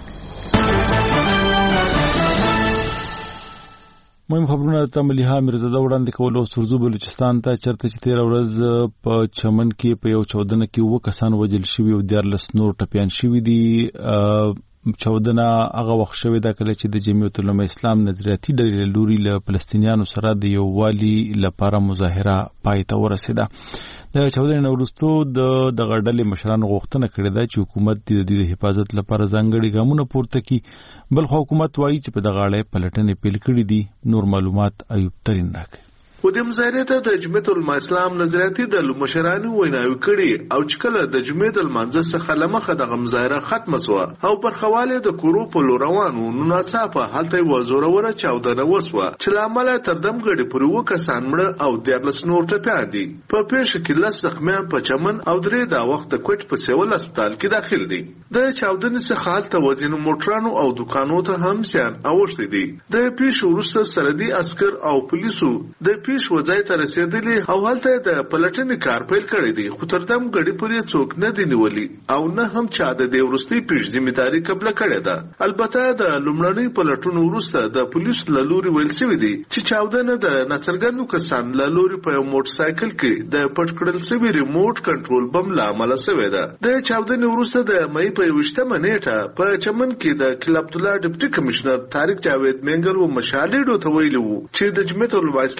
مهم خبرونه ته ملیحه میرزاده وړاندې کول. او سرزو بلوچستان ته چرته چې تیر ورځ په چمن کې په یو چودنه کې و کسان وجل شوي او دیارلس نور ټپیان شوي دي. چودنه هغه وخت شوې ده کله چې د جمعیت العلماء اسلام نظریاتي ډلې لوري له فلسطینیانو سره د یووالي لپاره مظاهره پای ته ورسېده. د چودنې وروسته د دغه ډلې مشرانو غوښتنه کړې ده چې حکومت د دې حفاظت لپاره ځانګړي ګامونه پورته کړي. بل خو حکومت وایي چې په دغه اړه پلټنې پیل کړې دي. نور معلومات ایوب ترین راکړي. و د مظاهرې ته د جمعیت العلماء اسلام نظریاتي ډلو مشرانو ویناوي کړي او چې کله د جمعیت المنځ څخه لمخه دغه مظاهره ختمه شوه او برخواله د کورو په لور روانو نو ناڅاپه هلته یوه زوروره چاودنه وسوه چې له امله تر دمګړې پورې اووه کسان مړه او دیارلس نور ټپیان دي. په پیښه کې لس زخمیان په چمن او درې دا وخت د کوټ په سیول هسپتال کې داخل دي. د چاودنې څخه هلته وزینو موټرانو او دکانو ته هم زیان اوښتي دي. د پیښې وروسته سرحدي عسکر او پولیسو د پیش وځای ته رسیدلی او هلته د پلټنې کار پیل کړی دی. خو تر دم غړي پورې څوک نه دی نیولي او نه هم چا د دې وروستي پیش ذمہداري قبل کړې ده. البته د لومړنۍ پلټنو وروسته د پولیسو له لوري ویل شوی دی چې چاودنه د ناڅرګندو کسانو له لوري په یو موټر سایکل کې د پټ کړل شوی ریموټ کنټرول بم له امله شوی ده. د چاودنې وروسته د مې په یوشتمه نیټه په چمن کې د کل عبدالله ډیپټي کمشنر طارق جاوید مینګر و مشالېډو ته ویلي وو چې د جمعیت العلماء اسلام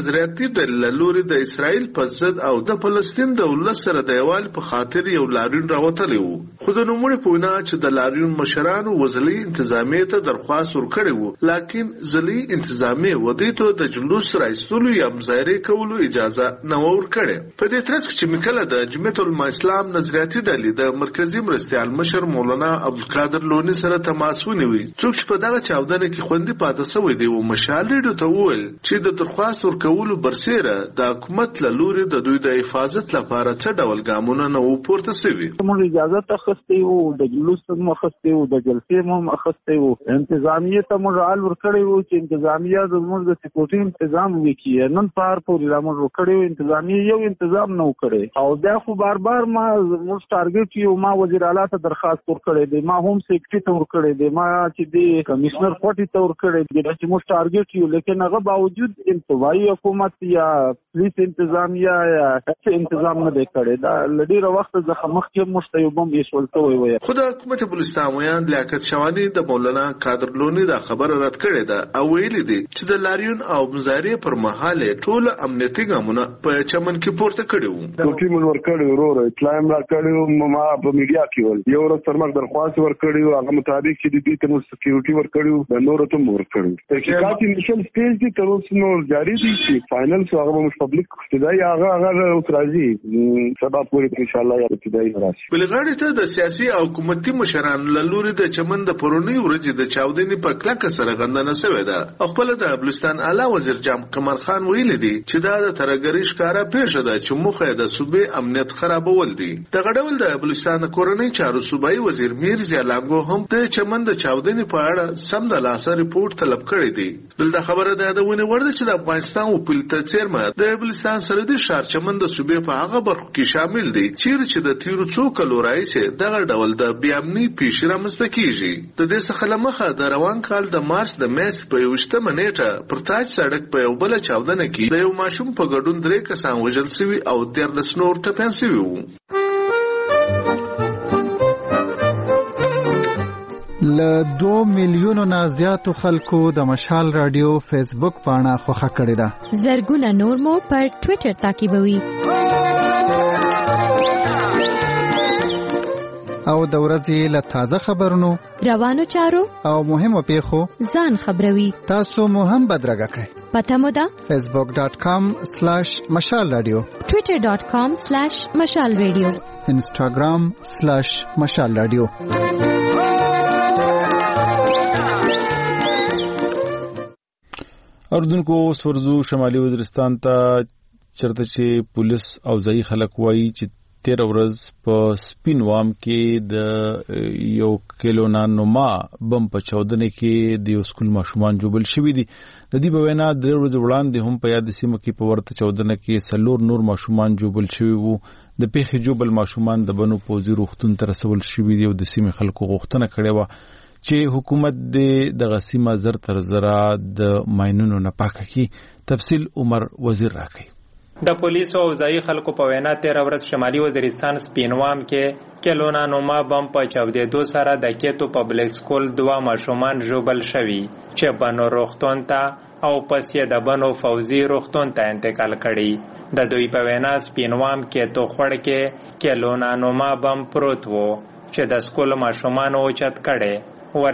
نظریاتي دلیل لوري د اسرائیل په ضد او د فلسطین د ولس سره د یووالي په خاطر یو لاریون راوتلی وو. خو د نوموړي په وینا چې د لاریون مشرانو وزلي انتظامیې ته درخواست ورکړی وو، لکن ځلي انتظامیې ودې ته د جلوس راایستلو یا مظاهرې کولو اجازه نه ورکړې. په دې ترڅ کې چې مکله د جمعیت العلماء اسلام نظریاتي ډلې د مرکزي مرستیال مشر مولانا عبدالقادر لوني سره تماس ونیوي، څوک چې په دغه چاودنه کې خوندي پاتې شوی دی و مشال ریډیو ته وویل چې د درخواست ورکولو برسېره د حکومت له لوري د دوی د حفاظت لپاره څه ډول ګامونه نه وو پورته شوي. موږ اجازه اخیستې وو، د جلوس هم اخیستې وو، د جلسې هم اخیستې وو، انتظامیې ته موږ حال ورکړی وو چې انتظامیه زموږ د سکیورټي تنظیم وکړي. نن سهار پورې لا موږ ورکړی وو، انتظامیه یو تنظیم نه وکړي او بیا خو بار بار ما موږ ټارګټ یو، ما وزیر اعلی ته درخواست ورکړی دی، ما هم سیکرټری ته ورکړی دی، ما چې دی کمشنر کوټي ته ورکړی دی چې موږ ټارګټ یو، لیکن هغه باوجود انتوایی حکومت یا پولیس انتظامیه یا هیڅ انتظام نه دی کړی. دا لډیره وخت څخه مخکې موږ ته یو بم ایښول شوی و. خو د حکومت بلوچستان ویان لیاقت شوانی د مولانا قادر لوني دا خبره رد کړې ده او ویلي دي چې د لاریون او مظاهرې پر مهال ټول امنیتي ګامونه په چمن کې پورته کړي وو. سکیورټي مون ورکړی ورور اطلاع را کړی، ما په میډیا کې ول یو ورځ تر مرګ درخواست ورکړی، هغه مطابق چې دې ته سکیورټي ورکړی، د نور ته ورکړی. تحقیقات انیشل سټیج دي تر اوسه نو جاری دي چې فائنل سو هغه مش پبلک ابتدایي هغه هغه اوس راځي سبا پورې ان شاء الله یا ابتدایي راشي. بلغړی ته د سیاسي او حکومتي مشرانو له لوري د چمن د پرونی ورځې د چاودنې په کلکه سره غندنه شوې ده. خپل د بلوچستان اعلی وزیر جام قمر خان ویلي دي چې دا د ترګری ښکارا پیښه ده چې مخه د صوبې امنیت خرابول دي. د غډول د بلوچستان کورنۍ چارو صوبایي وزیر میر زیالانګو هم د چمن د چاودنې په اړه سم د لاسه ریپورت طلب کړی دی. دلته خبره ده د ونی ورده چې د افغانستان او پولیټ چیرمن د بلوچستان سرحدي ښار چمن د صوبې په هغه برخو کې شامل دي چې د تیرو څو کلو راځي دغه ډول د بیامني پیښې رامنځته کیږي. د دې څخه لمخه د روان کال د مارچ د میاشتې په یوشتمه نیټه پر تاج سړک په یو بل چاودنه کې د یو ماشوم په ګډون درې کسان وژل شوي او دیارلس نور ټپیان شوي وو. له دو میلیونو نه زیاتو خلکو د مشال رادیو فیسبوک پاڼه خوښه کړې ده. زرګونه نور مو پر ټوئیټر تعقیبوي او د ورځې له تازه خبرونو، روانو چارو او مهمو پیښو ځان خبروي. تاسو مو هم بدرګه کړئ. پته مو ده فیسبوک ډاٹ کام سلیش مشال رادیو، ټوئیټر ډاٹ کام سلیش مشال رادیو، انسټاګرام سلیش مشال رادیو. اردوونکو سورزو شمالي وزیرستان ته چرته چې پولیس او ځایي خلک وایي چې تیر ورځ په سپین وام کې د یو کیلونانوما بم په چاودنه کې د یو سکول ماشومان جوړل شوی دي. د دې په وینا د ورځ وړاندې هم په یاد سیمه کې په ورته چاودنه کې سلور نور ماشومان جوړل شوی وو. د پیښې جوړل ماشومان د بنو پوزي روغتون ته رسول شوی دی او د سیمې خلکو غوښتنه کړې و چې حکومت د غسیمه زر تر زرا د ماینونو نه پاکه کی. تفصیل عمر وزیر راکړي. د پولیسو او ځایي خلکو په وینا تیر ورځ شمالي وزیرستان سپینوام کې کیلونانوما بم په چاودېدو سره د کېتو پبلک سکول دوه ماشومان ژوبل شوي چې بنو روغتون ته او پس یې د بنو فوزي روغتون ته انتقال کړي. د دوی په وینا سپینوام کې تو خړ کې کیلونانوما بم پروت وو چې د سکول ماشومان اوچت کړي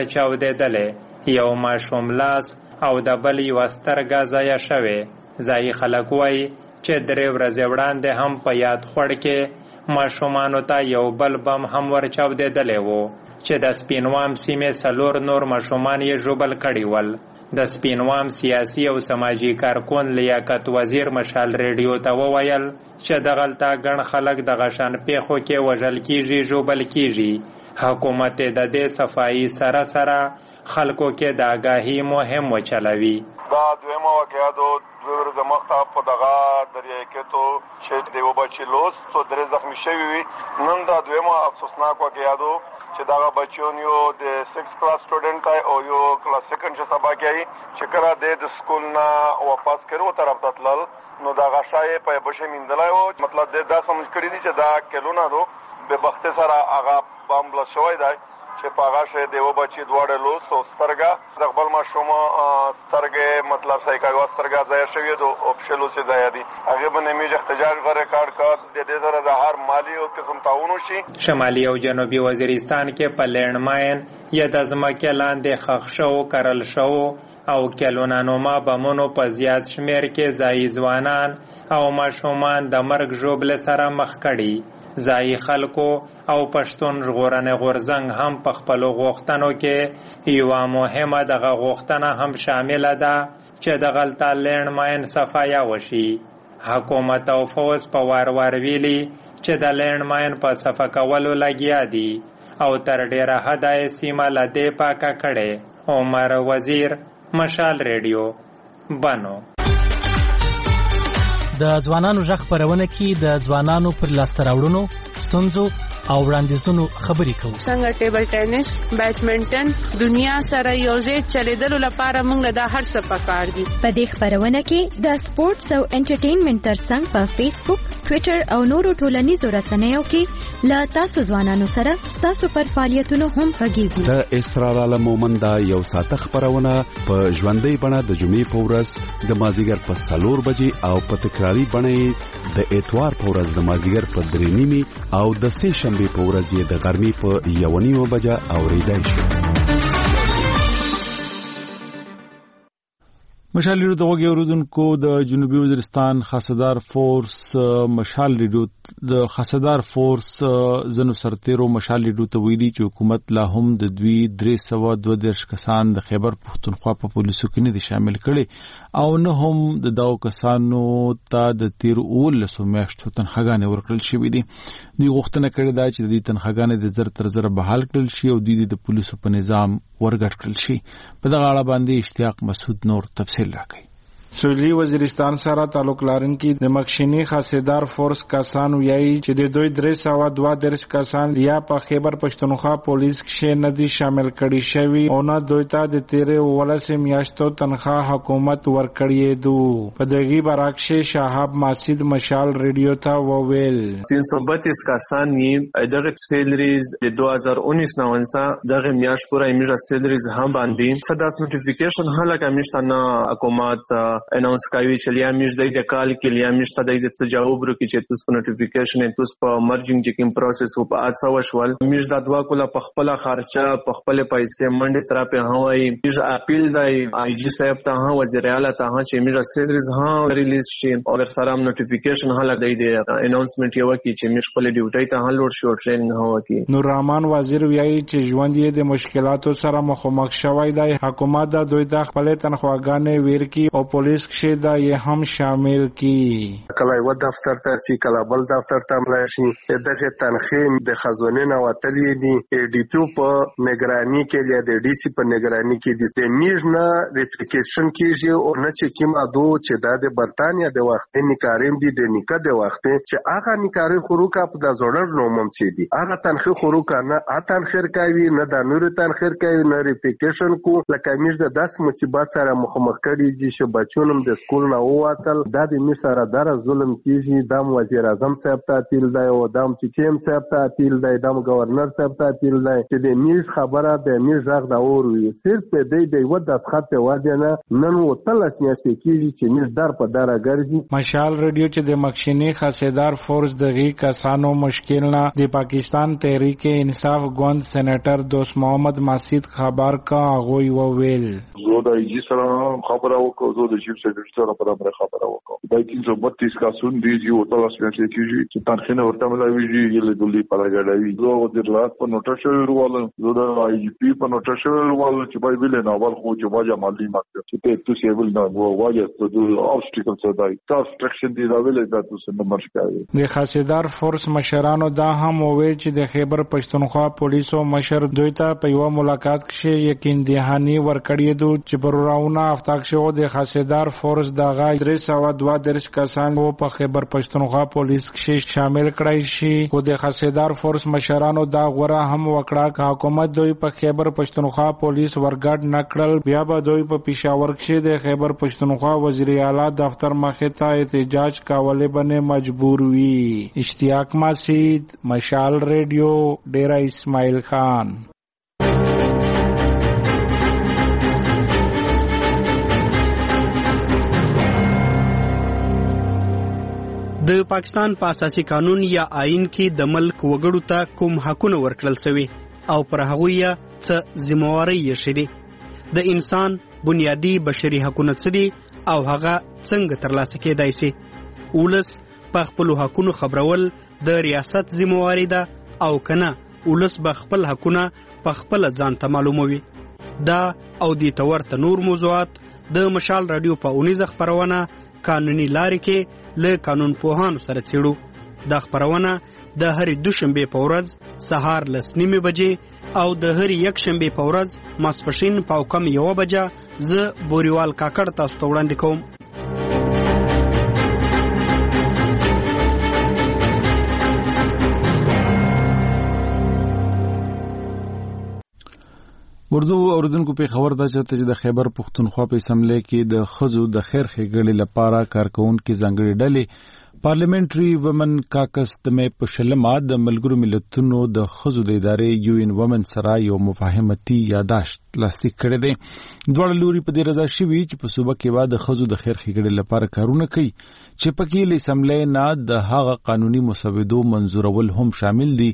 ورچاودېدلې. یو ماشوم لاس او د بل یو سترګه ضایع شوې. ځایي خلک وایي چې درې ورځې وړاندې هم په یاد خوړ کې ماشومانو ته یو بل بم هم ورچاودېدلی وو چې د سپینوام سیمې څلور نور ماشومان یې ژوبل کړي ول. د سپینوام سیاسي او سماجی کارکون لیاقت وزیر مشال ریډیو ته وویل چې دغلته ګڼ خلک د غشان پیښو کې وژل کیږي، ژوبل کیږي. حکومت د دې صفایي سره سره خلکو کې د آگاهی مهم وچلوي. دا دویمه واقعه دو دوی ورځې مخته په دغه دریای کې تو چې د یو بچي لوس تو درې زخمي شوي وي. نن دا دویمه افسوسناک واقعه دو چې دغه بچیون یو د سکس کلاس سټوډنټ دی او یو کلاس سیکنډ چې سبا کوي چې کله د سکول نه واپس کړو طرف ته تلل نو دا غشای په بشه میندلای وو. مطلب دا سمج کړی دي چې دا کلونه دو به بخت سره هغه بم بل شوی دی چې چې په هغه شی د یو بچي دواړه لوس او سترګه د خپل ماشوم سترګې مطلب صحیح کوي سترګه ځای شوی د اوپشلو سي ځای دي هغه باندې میج احتجاج غره کار کا د دې سره د هر مالی او قسم تعاون شي. شمالي او جنوبي وزیرستان کې په لینډماین یا د ځمکې لاندې ښخ شو کرل شو او کلونانوما بمونو په زیات شمیر کې ځایي ځوانان او ماشومان د مرګ ژوبل سره مخ کړي. ځایي خلکو او پښتون ژغورنې غورځنګ هم په خپلو غوښتنو کې یوه مهمه دغه غوښتنه هم شامله ده چې د غلطه لینډماین صفایا وشي. حکومت او فوز په وار وار ویلي چې د لینډماین په صفا کولو لګیا دي او تر ډیره حده یې سیمه له دې پاکه کړې. عمر وزیر، مشال ریډیو، بنو. د ځوانانو غږ خپرونه کې د ځوانانو پر لاسته راوړنو، ستونزو او وړاندیزونو خبرې کوو. څنګه ټیبل ټینس، بیډمنټن دنیا سره یوځای چلیدلو لپاره موږ دا هر څه پکار دي. په دې خپرونه کې د سپورتس او انټرټینمنټ ترڅنګ په فیسبوک، ټویټر او نورو ټولنیزو رسنیو کې له تاسو ځوانانو سره ستاسو پر فعالیتونو هم غږیږو. د اسرار عالم مومند یو ساعته خپرونه په ژوندۍ بڼه د جمعې په ورځ د مازیګر په څلور بجې او په تکراري بڼه د اتوار په ورځ د مازیګر په درې نیمې او د سې شنبې په ورځ یې د غرمې په یو نیمه بجه اوریدای شي. مشال ریډیو د وګړو اوریدونکو د جنوبي وزیرستان خاصدار فورس مشال ریډیو د خاصدار فورس زنو سرتیرو مشال ریډیو ته ویلي چې حکومت لا هم د دوی درې سوه دوه دېرش کسان د خیبر پښتونخوا په پولیسو کې نه دي شامل کړي او نه هم د داو کسانو ته د تیر اولسو میاشتو تنخواګانې ورکړل شوې دي. دوی غوښتنه کړې ده چې د دې تنخواګانې د زر تر زره بحال کړل شي او دوی د پولیسو په نظام ورګډ کړل شي. په دغه اړه باندې اشتیاق مسعود نور تفصیل راکړي. سویلی وزیرستان سره تعلق لرونکي د مخشنی خاصدار فورس کسان ویایي چې د دوی درې سوه دوه دېرش کسان یا په خیبر پښتونخوا پولیس کې نه دي شامل کړي شوي او نه دوی ته د تیرې اوولسې میاشتو تنخواه حکومت ورکړی دو. په دغه برعکس شهاب ماسید مشال ریډیو ته وویل تین سو بتیس کسان یې دغه سیلریز د دوه هزار اونیس نه ونڅه دغه میاشت پورې میجا سیلریز هم باندې صداس نوټیفیکیشن هله کمیشن حکومت اناونس کوي چې لیا میش د کال کې لیا میش ته د څه جواب ورکړي چې تاسو په نوټیفیکیشن تاسو په مرجینګ چیکینګ پروسس او په اڅا وشول میش د دوا کوله په خپل خرچه په خپل پیسې منډه تر په هواي میش اپیل دی آی جی صاحب ته ها وزیر اعلی ته ها چې میش سیلریز ها ریلیز شي او سره نوټیفیکیشن هله دی دی اناونسمنت یو کی چې میش خپل ډیوټي ته ها لوډ شو ټریننګ هوا کی. نور رحمان وزیر ویایي چې ژوند یې د مشکلاتو سره مخامخ شوی دی. حکومت د دوی د خپل تنخواګانې ورکی او پولیس کې دا یې هم شامل کی. کله یو دفتر ته چې کله بل دفتر ته ملای شي دغه تنخیم د خزانه نه وتلې دي ډي پی په نگرانی کې یا د ډي سي په نگرانی کې دي د میژ نه ریفلیکیشن کیږي او نه چې کیم ادو چې د برتانیا د وخت نکاریم دي د نیکه د وخت چې هغه نکاري خوروکا په د زوړر نومم چې دي هغه تنخې خوروکا نه اتن خیر کوي نه د نور تنخیر کوي نه ریفلیکیشن کو لکه میژ د داس مصیبت سره مخامخ کړي دي چې بچونم د سکول نه ووتل دا د میسره در ظلم کیږي دام وزیر اعظم صاحب ته اپیل دی او دام چیم صاحب ته اپیل دی دام گورنر صاحب ته اپیل دی چې د میژ خبره د میژ غږ دا وروي صرف په دې دی و د خط واجه نه نن وتل سیاسي کیږي چې میژ در په دره ګرځي. مشال ریډیو چې د مخشنی خاصدار فورس دغه کسانو مشکل نه د پاکستان تحریک انصاف ګوند سېنیټر دوست محمد ماسید خبر کا غوي وویل زه د ایجی سره خبره وکړم زه د چیف سیکریټری سره په اړه خبره وکړم دا تین سو بتیس کسان دي چې وته لاسمنټ کیږي چې تنخینه ورته ملاويږي یله دلی پراګړاوي زه د لاس په نوټه شوی ورواله زه د آی جی پی په نوټه شوی ورواله چې بای ویل نه اول خو چې واجه مالي ماته چې ته څه ویل نه واجه ته د اوبسټیکل څه دی تاسو ټریکشن دی دا ویل دا تاسو نه مرشکاوي. د خاصدار فورس مشرانو دا هم وویل چې د خیبر پښتونخوا پولیسو مشر دوی ته په یو ملاقات کې یقین دهانی ورکړی دو چې پروراونه افتاق شو د خاصدار فورس دغه درې سوه دوه دېرش کسان وو په خیبر پښتونخوا پولیس کې شامل کړای شي خو د خاصدار فورس مشرانو دا غوړه هم وکړه چې حکومت دوی په خیبر پښتونخوا پولیس ورګډ نکړل بیا به دوی په پېښور کې د خیبر پښتونخوا وزیر اعلی دفتر مخې ته احتجاج کولو باندې مجبور وي. اشتیاق مسعود، مشال ریډیو، ډیرا اسماعیل خان. د پاکستان په اساسي قانون یا آئین کې د ملک وګړو ته کوم حقونه ورکړل شوي او پر هغوی یې څه ذمہواري یې شوې د انسان بنیادی بشري حقونه څه دي او هغه څنګه ترلاسه کېدای شي. ولس په خپلو حقونو خبرول د ریاست ذمہواري ده او کنه ولس به خپل حقونه په خپل ځان ته معلوموي. دا او د تورته نور موضوعات د مشال رادیو په اونیزه خبرونه قانوني لارې کې له قانون پوهانو سره څېړو. دا خبرونه د هرې دوشنبې په ورځ سهار لس نیمې بجې او د هرې یک شنبې په ورځ ماسپښین په کم یوه بجه زه بوریوال کاکړ تاسو ته وړاندې کوم. اردو اوردونکو په خبر ده چې د خیبر پختونخوا په اسمبلی کې د خزو د خیر ښېګړې لپاره کارکونکو ځانګړي ډلې پارلیمنټري وومن کاکس د مې په شلمه د ملګرو ملتونو د خزو د ادارې یو ان وومن سره یو مفاهمتي یاداشت لاسلیک کړی دی. دواړه لوري په دې رضا شوي چې په صوبه کې به د خزو د خیر ښېګړې لپاره کارونه کوي چې پکې له اسمبلی نه د هغه قانوني مسودو منظورول هم شامل دي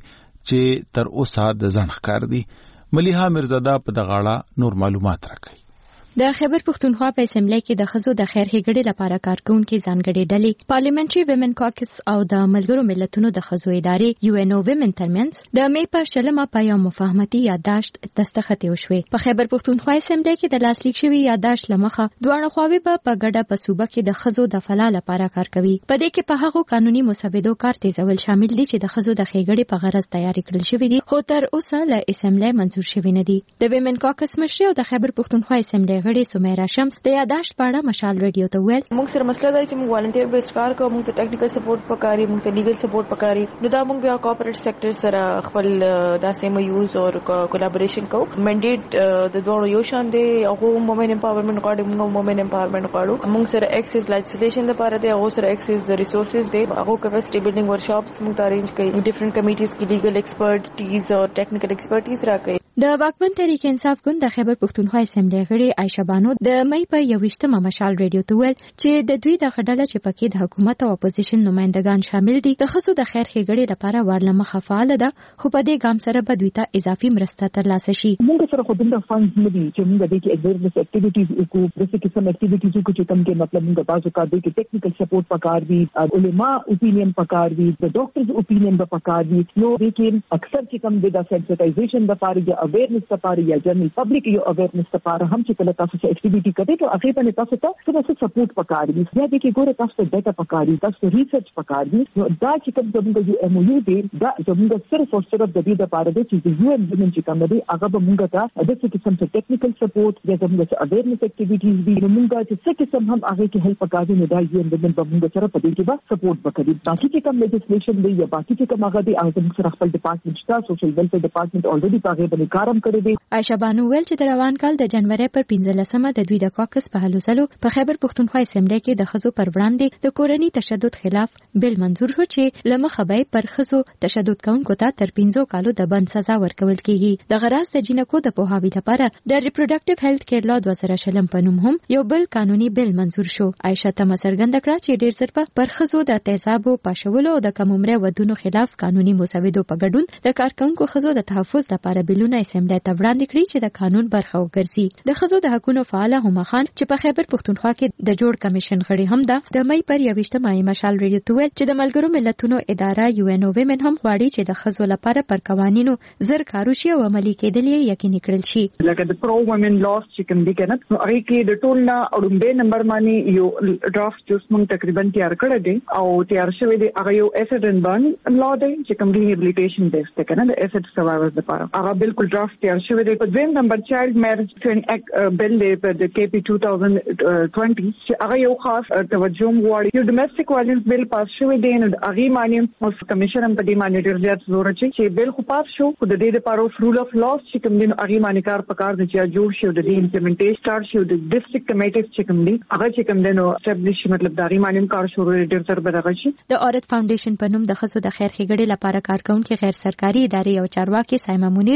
چې تر اوسه د ځان ښکار دي. ملیحه میرزاده په دغه اړه نور معلومات راکوي. د خیبر پختونخوا په اسمبلی کې د ښځو د خیر ښېګړې لپاره کارکونکو ځانګړي ډلې پارلیمنټري وومن کاکس او د ملګرو ملتونو د ښځو ادارې یو ان او وومن ترمنځ د مې په شلمه په یو مفاهمتي یاداشت دستخط وشوې. په خیبر پختونخوا اسمبلی کې د لاسلیک شوي یاداشت لمخه دواړه خواوې به په ګډه په صوبه کې د ښځو د فلاح لپاره کار کوي. په دې کې په هغو قانوني مسودو کار تیزول شامل دي چې د ښځو د ښېګړې په غرض تیاری کړل شوي دي خو تر اوسه له اسمبلی منظور شوي نه دي. د وومن کاکس مشر او د خیبر پختونخوا اسمبلی غړي سمیرا شمس د یاداشت په اړه مشال ریډیو ته ویل موږ سره مسله ده چې موږ والنټیر بیس کار کوو، موږ ته ټیکنیکل سپورټ پکاري، موږ ته لیګل سپورټ پکاري. نو دا موږ بیا کارپوریټ سېکټر سره خپل داسې ایم یوز او کولیبریشن کوو. منډیټ د دوه یو شان دی، هغه وومن امپاورمنټ غواړي، موږ وومن امپاورمنټ غواړو. موږ سره ایکسس لیجسلیشن لپاره دی، هغه سره ایکسس د ریسورسز دی، هغه کیپاسټي بلډینګ ورکشاپس موږ ارینج کوي. ډیفرنٹ کمیټیز کې لیګل ایکسپرټیز او ټیکنیکل ایکسپرټیز راکوي. د واکمن تحریک انصاف ګوند د خیبر پختونخوا اسمبلی غړي عائشه بانو د مې په یوویشتمه مشال ریډیو ته ویل چې د دوی د غډله چې پکې د حکومت او اپوزیشن نمائندگان شامل دي د ښځو د خیر ښېګړې لپاره ورلمخه فعال ده، خو په دې ګام سره به دوی ته اضافي مرسته ترلاسه شي. موږ سره خو دومره فنډز نه دي چې موږ د دې کې ایکزرسایز اکټیویټیز وکړو، داسې قسم اکټیویټیز وکړو چې کوم کې مطلب موږ تاسو کار دی کې ټیکنیکل سپورټ پکار دي، علما اوپینین پکار دي، د ډاکټرز اوپینین به پکار دي. نو دې کې اکثر چې کوم د سنسټایزیشن لپاره یا اویرنس لپاره یا جنرال پبلک یو اویرنس لپاره هم چې کله تاسو څه اکټیویټي کوي ته هغه باندې تاسو ته څه څه سپورټ پکار دي. بیا دې کې ګوره تاسو ته ډاټا پکار دي، تاسو ریسرچ پکار دي. نو دا چې کوم زموږ یو ایم او یو دی دا زموږ صرف او صرف د دې لپاره دی چې یو ان وومن چې کوم دی هغه به موږ ته د څه قسم څه ټیکنیکل سپورټ یا زموږ اویرنس اکټیویټیز دي، نو موږ چې څه قسم هم هغه کې هیلپ پکار دي. نو دا یو ان وومن به موږ سره په دې کې به سپورټ وکړي. باقي چې کوم لیجسلیشن دی یا باقي چې کوم هغه دی هغه موږ سره خپل ډپارټمنټ شته، سوشل ویلفیر ډپارټمنټ الریډي په هغه باندې کارم کړی دی. عائشه بانو ویل چې د روان کال د جنوري پر پنځلسمه د دوی د کاکس په هلو ځلو په خیبر پختونخوا اسمبلی کې د ښځو پر وړاندې د کورني تشدد خلاف بل منظور شو چې لمخه به پر ښځو تشدد کوونکو ته تر پنځو کالو د بند سزا ورکول کیږي. د غراس د جنکو د پوهاوي لپاره د ریپروډکټیو هیلث کیر لا دوه زره شلم په نوم هم یو بل قانوني بل منظور شو. عائشه تمه څرګنده کړه چې ډېر زر پر ښځو د تیزابو پاشولو او د کم عمره ودونو خلاف قانوني مسودو په ګډون د کارکونکو ښځو د تحفظ لپاره بلونه اسمبلی ته وړاندې کړي چې د قانون برخه وګرځي. د ښځو د حقوقو فعال هما خان چې په خیبر پختونخوا کې د جوړ کمیشن غړي هم ده د مې پر یوویشتمه مشال ریډیو ته ویل چې د ملګرو ملتونو اداره یو ان او وومن هم غواړي چې د ښځو لپاره پر قوانینو زر کارو شي او عملي کېدل یې یقیني کړل شي. لکه د پرو وومن لاس چې کوم دي کنه نو هغه کې د ټول نه اړومبه نمبر باندې یو ډرافټ چې موږ تقریبا تیار کړی دی او تیار شوی دی. هغه یو ایسډ ان برن لا دی چې کوم ریهابلیټیشن بیس ته کنه د ایسډ سروایورز لپاره هغه بالکل ډرافټ تیار شوی دی. په دویم نمبر چایلډ میریج ټریننګ اکټ بل دی په د کې پی two thousand twenty چې هغه یو خاص توجه غواړي. یو ډومېسټک وایلنس بل پاس شوی دی نو هغه معنی اوس کمیشن هم په دې معنی ډېر زیات زور اچي چې بل خو پاس شو خو د دې لپاره رول اف لاس چې کوم دین هغه معنی کار پکار دي چې جوړ شي د دې امپلیمنټیشن سٹارټ شي د ډیسټریکټ کمیټیز چې کوم دي هغه چې کوم دین اسټابلیش مطلب داري معنی کار شروع ډېر تر بدغه شي. د عورت فاونډیشن په نوم د ښځو د خیر ښېګړې لپاره کارکونکو غیر سرکاري ادارې او چارواکي سایمه منیر دغه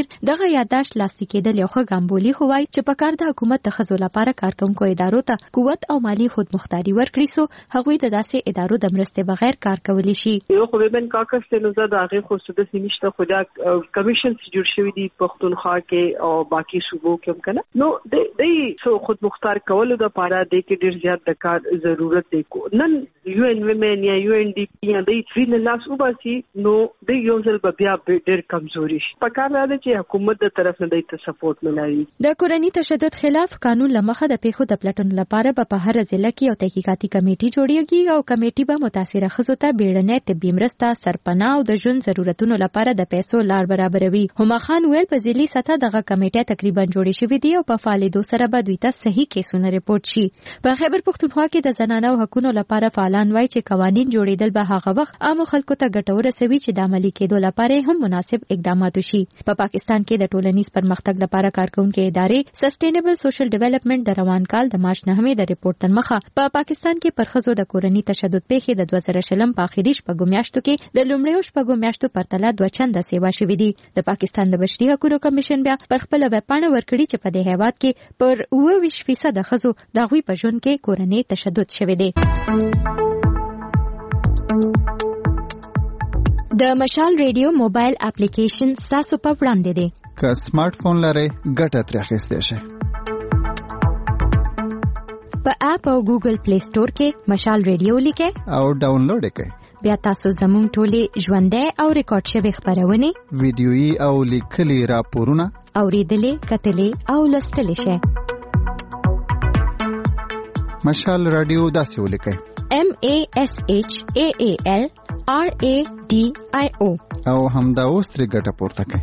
دغه یادداشت لاسلیک کېدل یو ښه ګام بولي، خو وایي چې په کار د حکومت د ښځو لپاره کارکوونکو ادارو ته قوت او مالی خودمختاري ورکړي سو هغوی د داسې ادارو د مرستې بغیر کار کولی شي. یو خو ویمن کاکس ته نو زده هغه خو څه د نشته، خو دا کمیشن جوړ شوی دی پښتونخوا کې او باقي صوبو کې هم کنه. نو د دې سو خودمختار کولو د لپاره د کې ډیر زیات د کار ضرورت دی. کو نن یو ان ویمن یا یو ان ډي پی یا د فین لاس وباسي نو د یو ځل بیا ډیر کمزوري شي. په کار راځي چې حکومت د طرف نه د سپورټ ملایي. د کورني تشدد خلاف قانون لمخه د پیښو د پلټنو لپاره په هر ضلع کې یو تحقیقاتي کمیټه جوړیږي او کمیټه به متاثره ښځو ته بیړنۍ طبي مرسته، سرپناه او د ژوند ضرورتونو لپاره د پیسو لار برابروي. هما خان ویل په ځلي سطح دغه کمیټه تقریبا جوړې شوې دي او په فعالیتو سره به دوی ته صحیح کیسونه ریپورت شي. په خیبر پښتونخوا کې د زنانو حقوقو لپاره فعالان وایي چې قوانين جوړیدل به هغه وخت عام خلکو ته ګټور رسوي چې د عملي کېدو لپاره هم مناسب اقدامات وشي. په پا پاکستان کې د ټولنیز پرمختګ لپاره کارکونکو ادارې سسټینبل سوشل ډیولپمنٹ د روان کال د مارچ نهمې د ریپورت تر مخه په پا پاکستان کې پر ښځو د کورني تشدد پیښې د دوه زره شلم په اخیری شپږو میاشتو کې د لومړیو شپږو میاشتو پرتله دوه چنده سیوا شوې دي. د پاکستان د بشري حقوقو کمیشن بیا پر خپل ویب پاڼه ورکړي چې په دې هیواد کې پر اوه ویشت فیصد د ښځو د هغوی په ژوند کې کورني تشدد شوی دی. د مشال ریډیو موبایل اپلیکیشن تاسو په وړاندې دی. که سمارټ فون لرئ ګټه ترې اخیستی شئ. په اپ او ګوګل پلی سٹور کې مشال ریډیو لیکئ او ډاونلوډ یې کړئ. بیا تاسو زموږ ټولې ژوندۍ او ریکارډ شوې خپرونې، ویډیويي او لیکلي راپورونه اوریدلې، کتلې او لوستلې شئ. مشال رادیو داسې ولیکئ: M A S H A A L R A D I O او همدا اوس ترې ګټه پورته کړئ.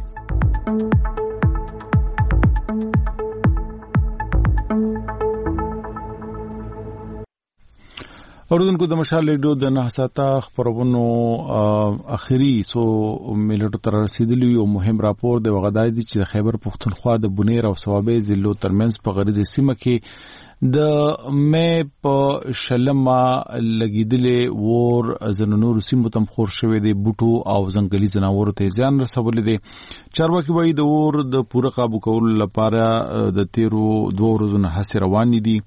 اوردونکو د مشال ریډیو د نه ساعته خبرونو اخیری سو ملټو تر رسیدلی یو مهم راپور د وغدای دي چې د خیبر پښتونخوا د بنیر او ثوابې ضلعو ترمنځ په غریزه سیمه کې د مې په شلمه لګیدلې ور زنونو سیمو تم خور شوې دي بوټو او ځنګلي جناورو ته ځان رسولې دي. چارواکي وایي د ور د پوره قابو کولو لپاره د تیرو دوه ورځې هڅې روانې دي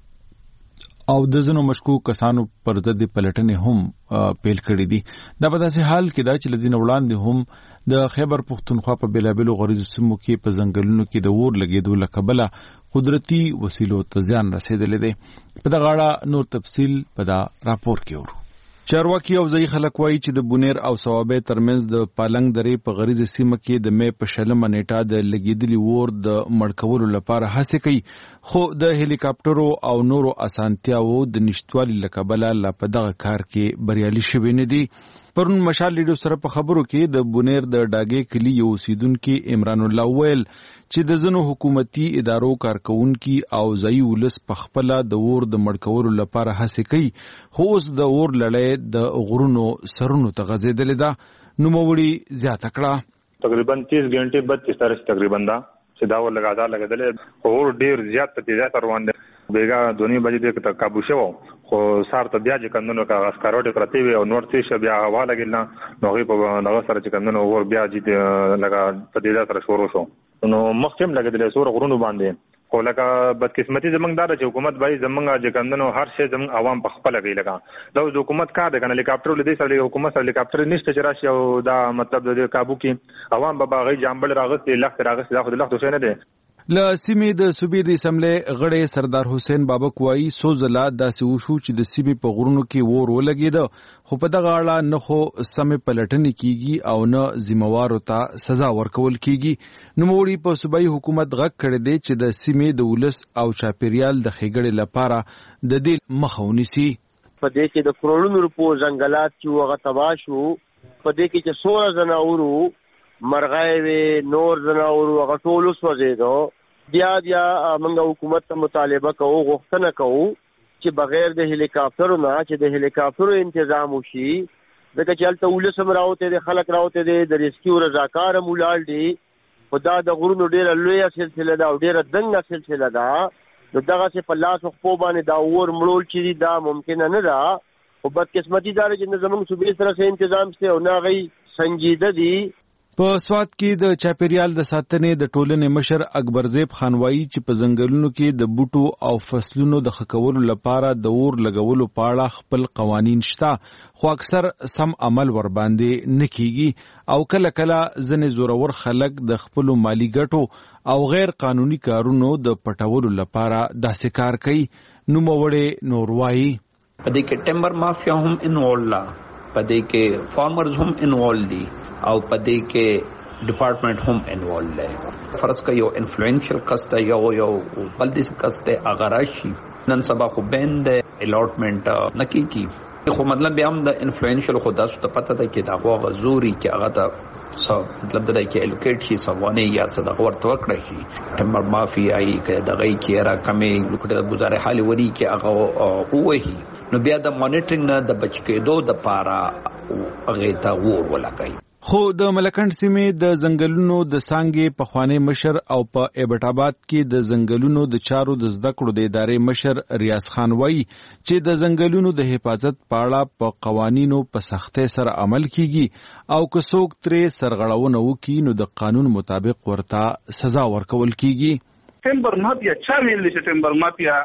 او د زنو مشکوک کسانو پر ضد پلټنې هم پیل کړې دي. دا په داسې حال کې دا چې لدین وړاندې هم د خیبر پښتونخوا په بیلابیلو غریزو سیمو کې په ځنګلونو کې د ور لګیدو لکبله قدرتی وسیلو ته ځان رسیدلې دي. په دغه اړه نور تفصیل په دا راپور کې ورو. چارواکي او ځای خلک وایي چې د بنیر او ثوابې ترمنځ د پالنګ درې په غریزه سیمه کې د مې په شلمه نیټه د لګیدلي ور د مړکولو لپاره هڅه کوي، خو د هلیکاپټرو او نورو اسانتیاو د نشټوالي لکبله لا په دغه کار کې بریالي شوي نه دي. پرون مشال ریډیو سره په خبرو کې د بنیر د ډاګې کلی یو اوسیدونکي عمران الله ویل چې د زنو حکومتي ادارو کارکونکي او ځای ولس په خپل د ور د مړکولو لپاره هڅه کوي، خو اوس د ور لړۍ د غرونو سرونو ته غځېدلې ده. نوموړي زیاته کړه تقریبا تیس غنټې بتیس ترس تقریبا دا چې دا ور لګادا لګیدلې اور ډیر زیات په تیزه روان دي. بیګا دونی بجې د کابو شو خو سار ته بیا چې کندنو کا اسکاروټ پرتی وي او نور څه بیا هوا لګیل نو غي په نو سره چې کندنو ور بیا چې لګا په دې سره شروع شو نو مخکم لګیدل سور غرونو باندې خو لکه بدقسمتي زمنګ دار چې حکومت بای زمنګ چې کندنو هر شی زمنګ عوام په خپل لګي لگا دا د حکومت کار دی کنه هلیکاپټر لدی سره حکومت سره هلیکاپټر نشته چې راشي او دا مطلب د کابو کې عوام به باغی جامبل راغستي لخت راغستي دا خو د لخت حسین دی. ل سیمې د صوبې د اسمبلی غړی سردار حسین بابک وایي سوزلا داسې وشو چې د سیمې په غرونو کې ور ولګېده، خو په دغه اړه نه خو سمې پلټنې کیږي او نه ذمہوارو ته سزا ورکول کیږي. نوموړي په صوبایي حکومت غږ کړی دی چې د سیمې د ولس او چاپیریال د ښېګړې لپاره د دې مخه ونیسي. په دې کې د کروڑونو روپو ځنګلات چې هغه تباه شو، په دې کې چې څومره ځناورو مرغۍ وې نور ځناورو هغه ټول وسوځېدو. بیا بیا موږ حکومت ته مطالبه کوو، غوښتنه کوو چې بغیر د هلیکاپټرو نه چې د هلیکاپټرو تنظیم وشي، ځکه چې هلته ولس هم راوتی دی، خلک راوتی دی، د ریسکیو رضاکار هم ولاړ دي، خو دا د غرونو ډېره لویه سلسله ده او ډېره دنګه سلسله ده. نو دغسې په لاس خپو باندې دا اور مړول چې دي دا ممکنه نه ده. خو بدقسمتي دا ده چې نه زموږ صوبې سره څه انتظام شته او نه هغوی سنجیده دي. په سوات کې د چاپیریال د ساتنې د ټولنې مشر اکبرزیب خانوایی چې په ځنګلونو کې د بوټو او فصلونو د ښه کولو لپاره د اور لګولو په اړه خپل قوانین شته، خو اکثر سم عمل ورباندې نه کیږي او کله کله ځینې زورور خلک د خپلو مالی ګټو او غیر قانوني کارونو د پټولو لپاره داسې کار کوي. نوموړی نور وایي په دې کې ټمبر مافیا هم انوالو لا، په دې کې فارمرز هم انوالو دي او په دې کې ډپارټمنټ هم انوالو دی. فرض کړئ یو انفلوئنشل کس دی، یو یو بل داسې کس دی، هغه راشي نن سبا خو بین دی الاټمنټ نه کېږي، خو مطلب بیا هم د انفلوئنشل خو داسې ته پته ده چې د هغو هغه زوري چې هغه ته مطلب دا دی چې الوکیټ شي سوانې یا څه دغه ورته وکړی شي. ټمبر مافیایي که دغه یې چې را کمې لوکټه ګزارې حالې وري چې هغه ووهي، نو بیا د مانیټرینګ نه د بچ کېدو دپاره هغې ته اور ولګوي. خو د ملکنډ سیمې د ځنګلونو د څانګې پخوانی مشر او په ایبټ آباد کې د ځنګلونو د چارو د زده کړو د ادارې مشر ریاض خان وایي چې د ځنګلونو د حفاظت په اړه په قوانینو په سختۍ سره عمل کیږي او که څوک ترې سرغړونه وکړي نو د قانون مطابق ورته سزا ورکول کیږي. ټمبر مافیا چا ویل چې ټمبر مافیا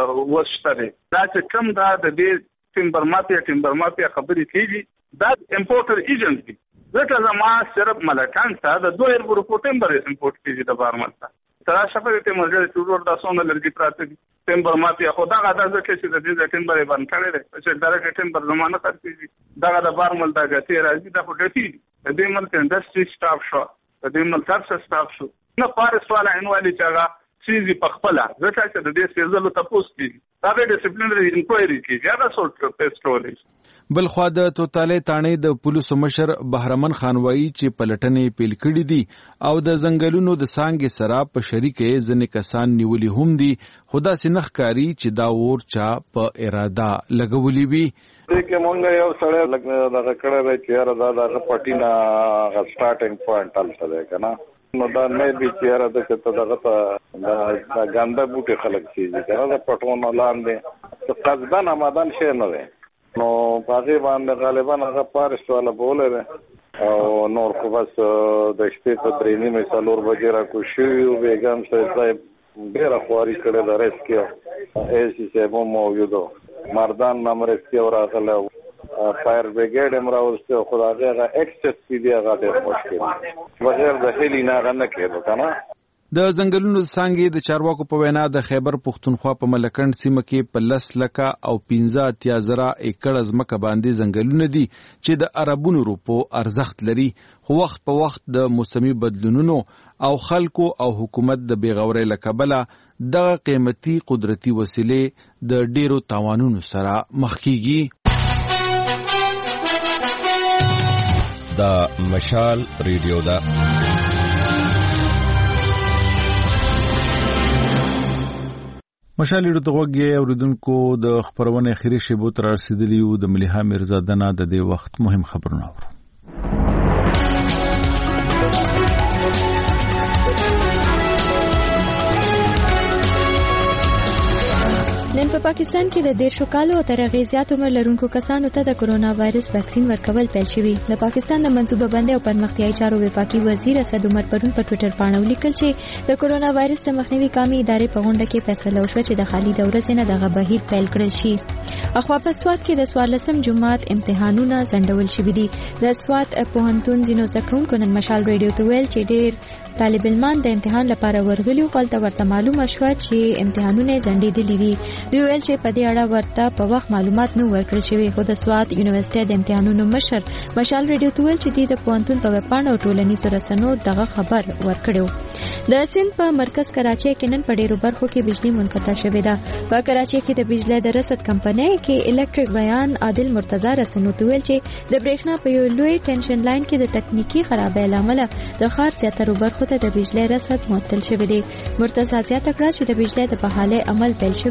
وشته دی؟ دا چې کم دا د دې ټمبر مافیا ټمبر مافیا خبرې کیږي دا امپورټر ایجنټ دی. ځکه زما صرف ملکانډ ته د دوه ګروپو ټمبر امپورټ کیږي د بارمل ته تراشه په ټمبر کې ټول د سونه لرګي پراته دي. ټمبر مافیا خو دا غدا ځکه چې د دې ټمبر یې باندې کړی دی چې درګه ټمبر زمانه خرڅېږي دا د بارمل دا غته راځي دا په ډټي د دې ملک انډستری سټاف شو د دې ملک تاسو سټاف شو نه پارس والا انوالي چاغه چیزی پخپله ځکه چې د دې سیزلو تاسو کیږي دا د ډیسپلینری انکوایری کیږي دا سورت پیسټولې. بل خوا د توتالې تانې د پولیسو مشر بهرمن خانوایی چې پلټنې پیل کړې دي او د ځنګلونو د څانګې سره په شریکه ځنې کسان نیولي هم دي، خو داسې نه ښکاري چې دا اور چا په اراده لګولي وي. دې کې مونږ یو سړی لږ دغه کړی دی چې یاره دا دغه پټي نه هغه سټارټینګ پوینټ هلته دی که نه، نو دا نه وي چې یاره ده چې ته دغه ته دا ګنده بوټي خلک کېږي که نه د پټونو لاندې قصدن آمدن شی نه دی، نو په هغې باندې غالبا هغه پارس والا بولی دی او نور خو بس د شپې په درې نیمې څلور بجې راکوز شوي وو. بیګم صاحب صاحب ډېره خواري کړې ده، ریسکیو ایسي صاحب هم موجود و، مردان هم ریسکیو راغلی و، فایر بریګیډ هم راوستی و، خو د هغې هغه ایکسس چې دي هغه ډېر مشکل بغیر د هیلي نه هغه نه کېدو که نه. د ځنګلونو څانګې د چارواکو په وینا د خیبر پښتونخوا په ملکنډ سیمه کې په لس لکه او پنځه اتیا زره ایکړه ځمکه باندې ځنګلونه دي چې د اربونو روپو ارزښت لري، خو وخت په وخت د موسمي بدلونونو او خلکو او حکومت د بېغورۍ له کبله دغه قیمتي قدرتي وسیلې د ډیرو تاوانونو سره مخ کیږي. دا مشال ریډیو ده. مشال ریډیو ته غوږ یې اورېدونکو د خپرونې اخري شیبو ته رارسېدلي یو. د ملیحه میرزاده نه د دې وخت مهم خبرونه اورو. نن په پاکستان کې د دیرشو کالو او تر هغې زیات عمر لرونکو کسانو ته د کورونا وایرس ویکسین ورکول پیل شوي. د پاکستان د منصوبه بندۍ او پرمختیایي چارو وفاقي وزیر اسد عمر پرون په ټویټر پاڼه ولیکل چې د کورونا وایرس د مخنیوي قامي ادارې په غونډه کې فیصله وشوه چې د خالي د ورځې نه دغه بهیر پیل کړل شي. اخوا په سوات کې د څوارلسم جماعت امتحانونه ځنډول شوي دي. د سوات پوهنتون ځینو زده کوونکو نن مشال ریډیو ته ویل چې ډېر طالب علمان د امتحان لپاره ورغلي او خپل ته ورته معلومه شوه چې امتحانونه ځنډېدلي دي. دوی ویل چې په دې اړه ورته په وخت معلومات نه ورکړل شوي، خو د سوات یونیورسيټي د امتحانونو مشر مشال ریډیو ته ویل چې د پوهنتون په ویبپاڼه او ټولنیزو رسنیو دغه خبر ورکړو. د سند په مرکز کراچۍ کې نن په ډېرو برخو کې بجلی منقطع شوې ده. په کراچۍ کې د بجلی د رسد کمپنۍ کې الکتریک بیان عادل مرتضی رسنیو ته ویل چې د برېښنا په یو لوی ټنشن لاین کې د تکنیکی خرابۍ له امله د ښار زیاترو برخو ته د بجلی رسد معطل شوی دی. مرتضی زیاته کړه چې د بجلی د بحالۍ عمل پیل شوی او امکان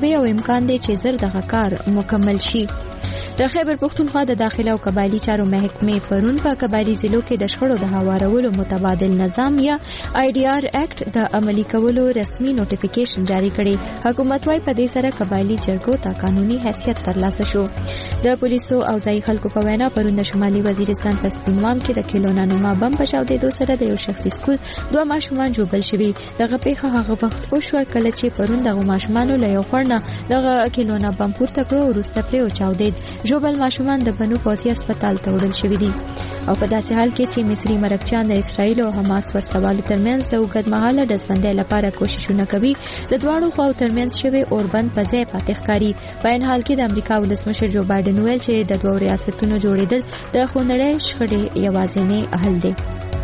امکان دی چې زر دغه کار مکمل شي. د خیبر پختونخوا د داخله او قبایلی چارو محکمې پرون په قبایلی ضلعو کې د شخړو د هوارولو متبادل نظام یا آی ډي آر اکټ د عملي کولو رسمي نوټیفیکیشن جاری کړي. حکومت وايي په دې سره قبایلی جرګو ته قانوني حیثیت ترلاسه شو. د پولیسو او ځای خلکو په وینا پرون د شمالي وزیرستان په سپینوان کې د کیلونا نوما بم په چاودېدو سره د یو شخصي سکول دوه ماشومان ژوبل شوي. دغه پیښه هغه وخت وشوه کله چې پرون دغه ماشومانو له یو خور نه دغه کیلونا بم پورته کړو، وروسته پرې وچاودېد. ژوبل ماشومان د بنو پوسي هسپتال ته وړل شوي دي. او په داسې حال کې چې مصري مرکچیان د اسرایل او حماس وسلوالو ترمنځ د اوږدمهاله ډزبندۍ لپاره کوششونه کوي، د دواړو خواو ترمنځ شوی اوربند په ځای پاتې ښکاري. په این حال کې د امریکا ولسمشر جو بایډن ویل چې د دوه ریاستونو جوړېدل د خونړۍ شخړې یوازینی حل دی.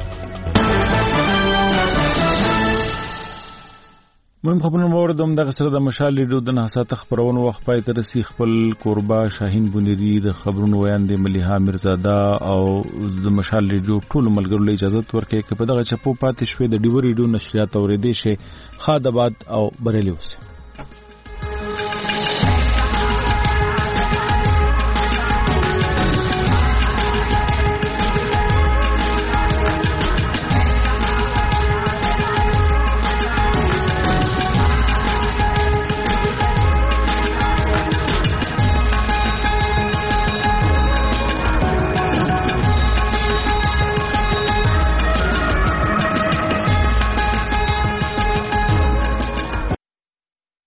مهم خبرونه موردم دغه سره د مشال ریډیو د نهسات خبرونو وخت پای ته رسي. خپل قربا شاهین بنيري د خبرونو ویاندې مليحه میرزاده او د مشال ریډیو ټول ملګرو له اجازه ورکړي چې په دغه چپو پاتې شوي د ډیو ریډیو نشریات اورېدې شي. خادباد او بریلی اوسه.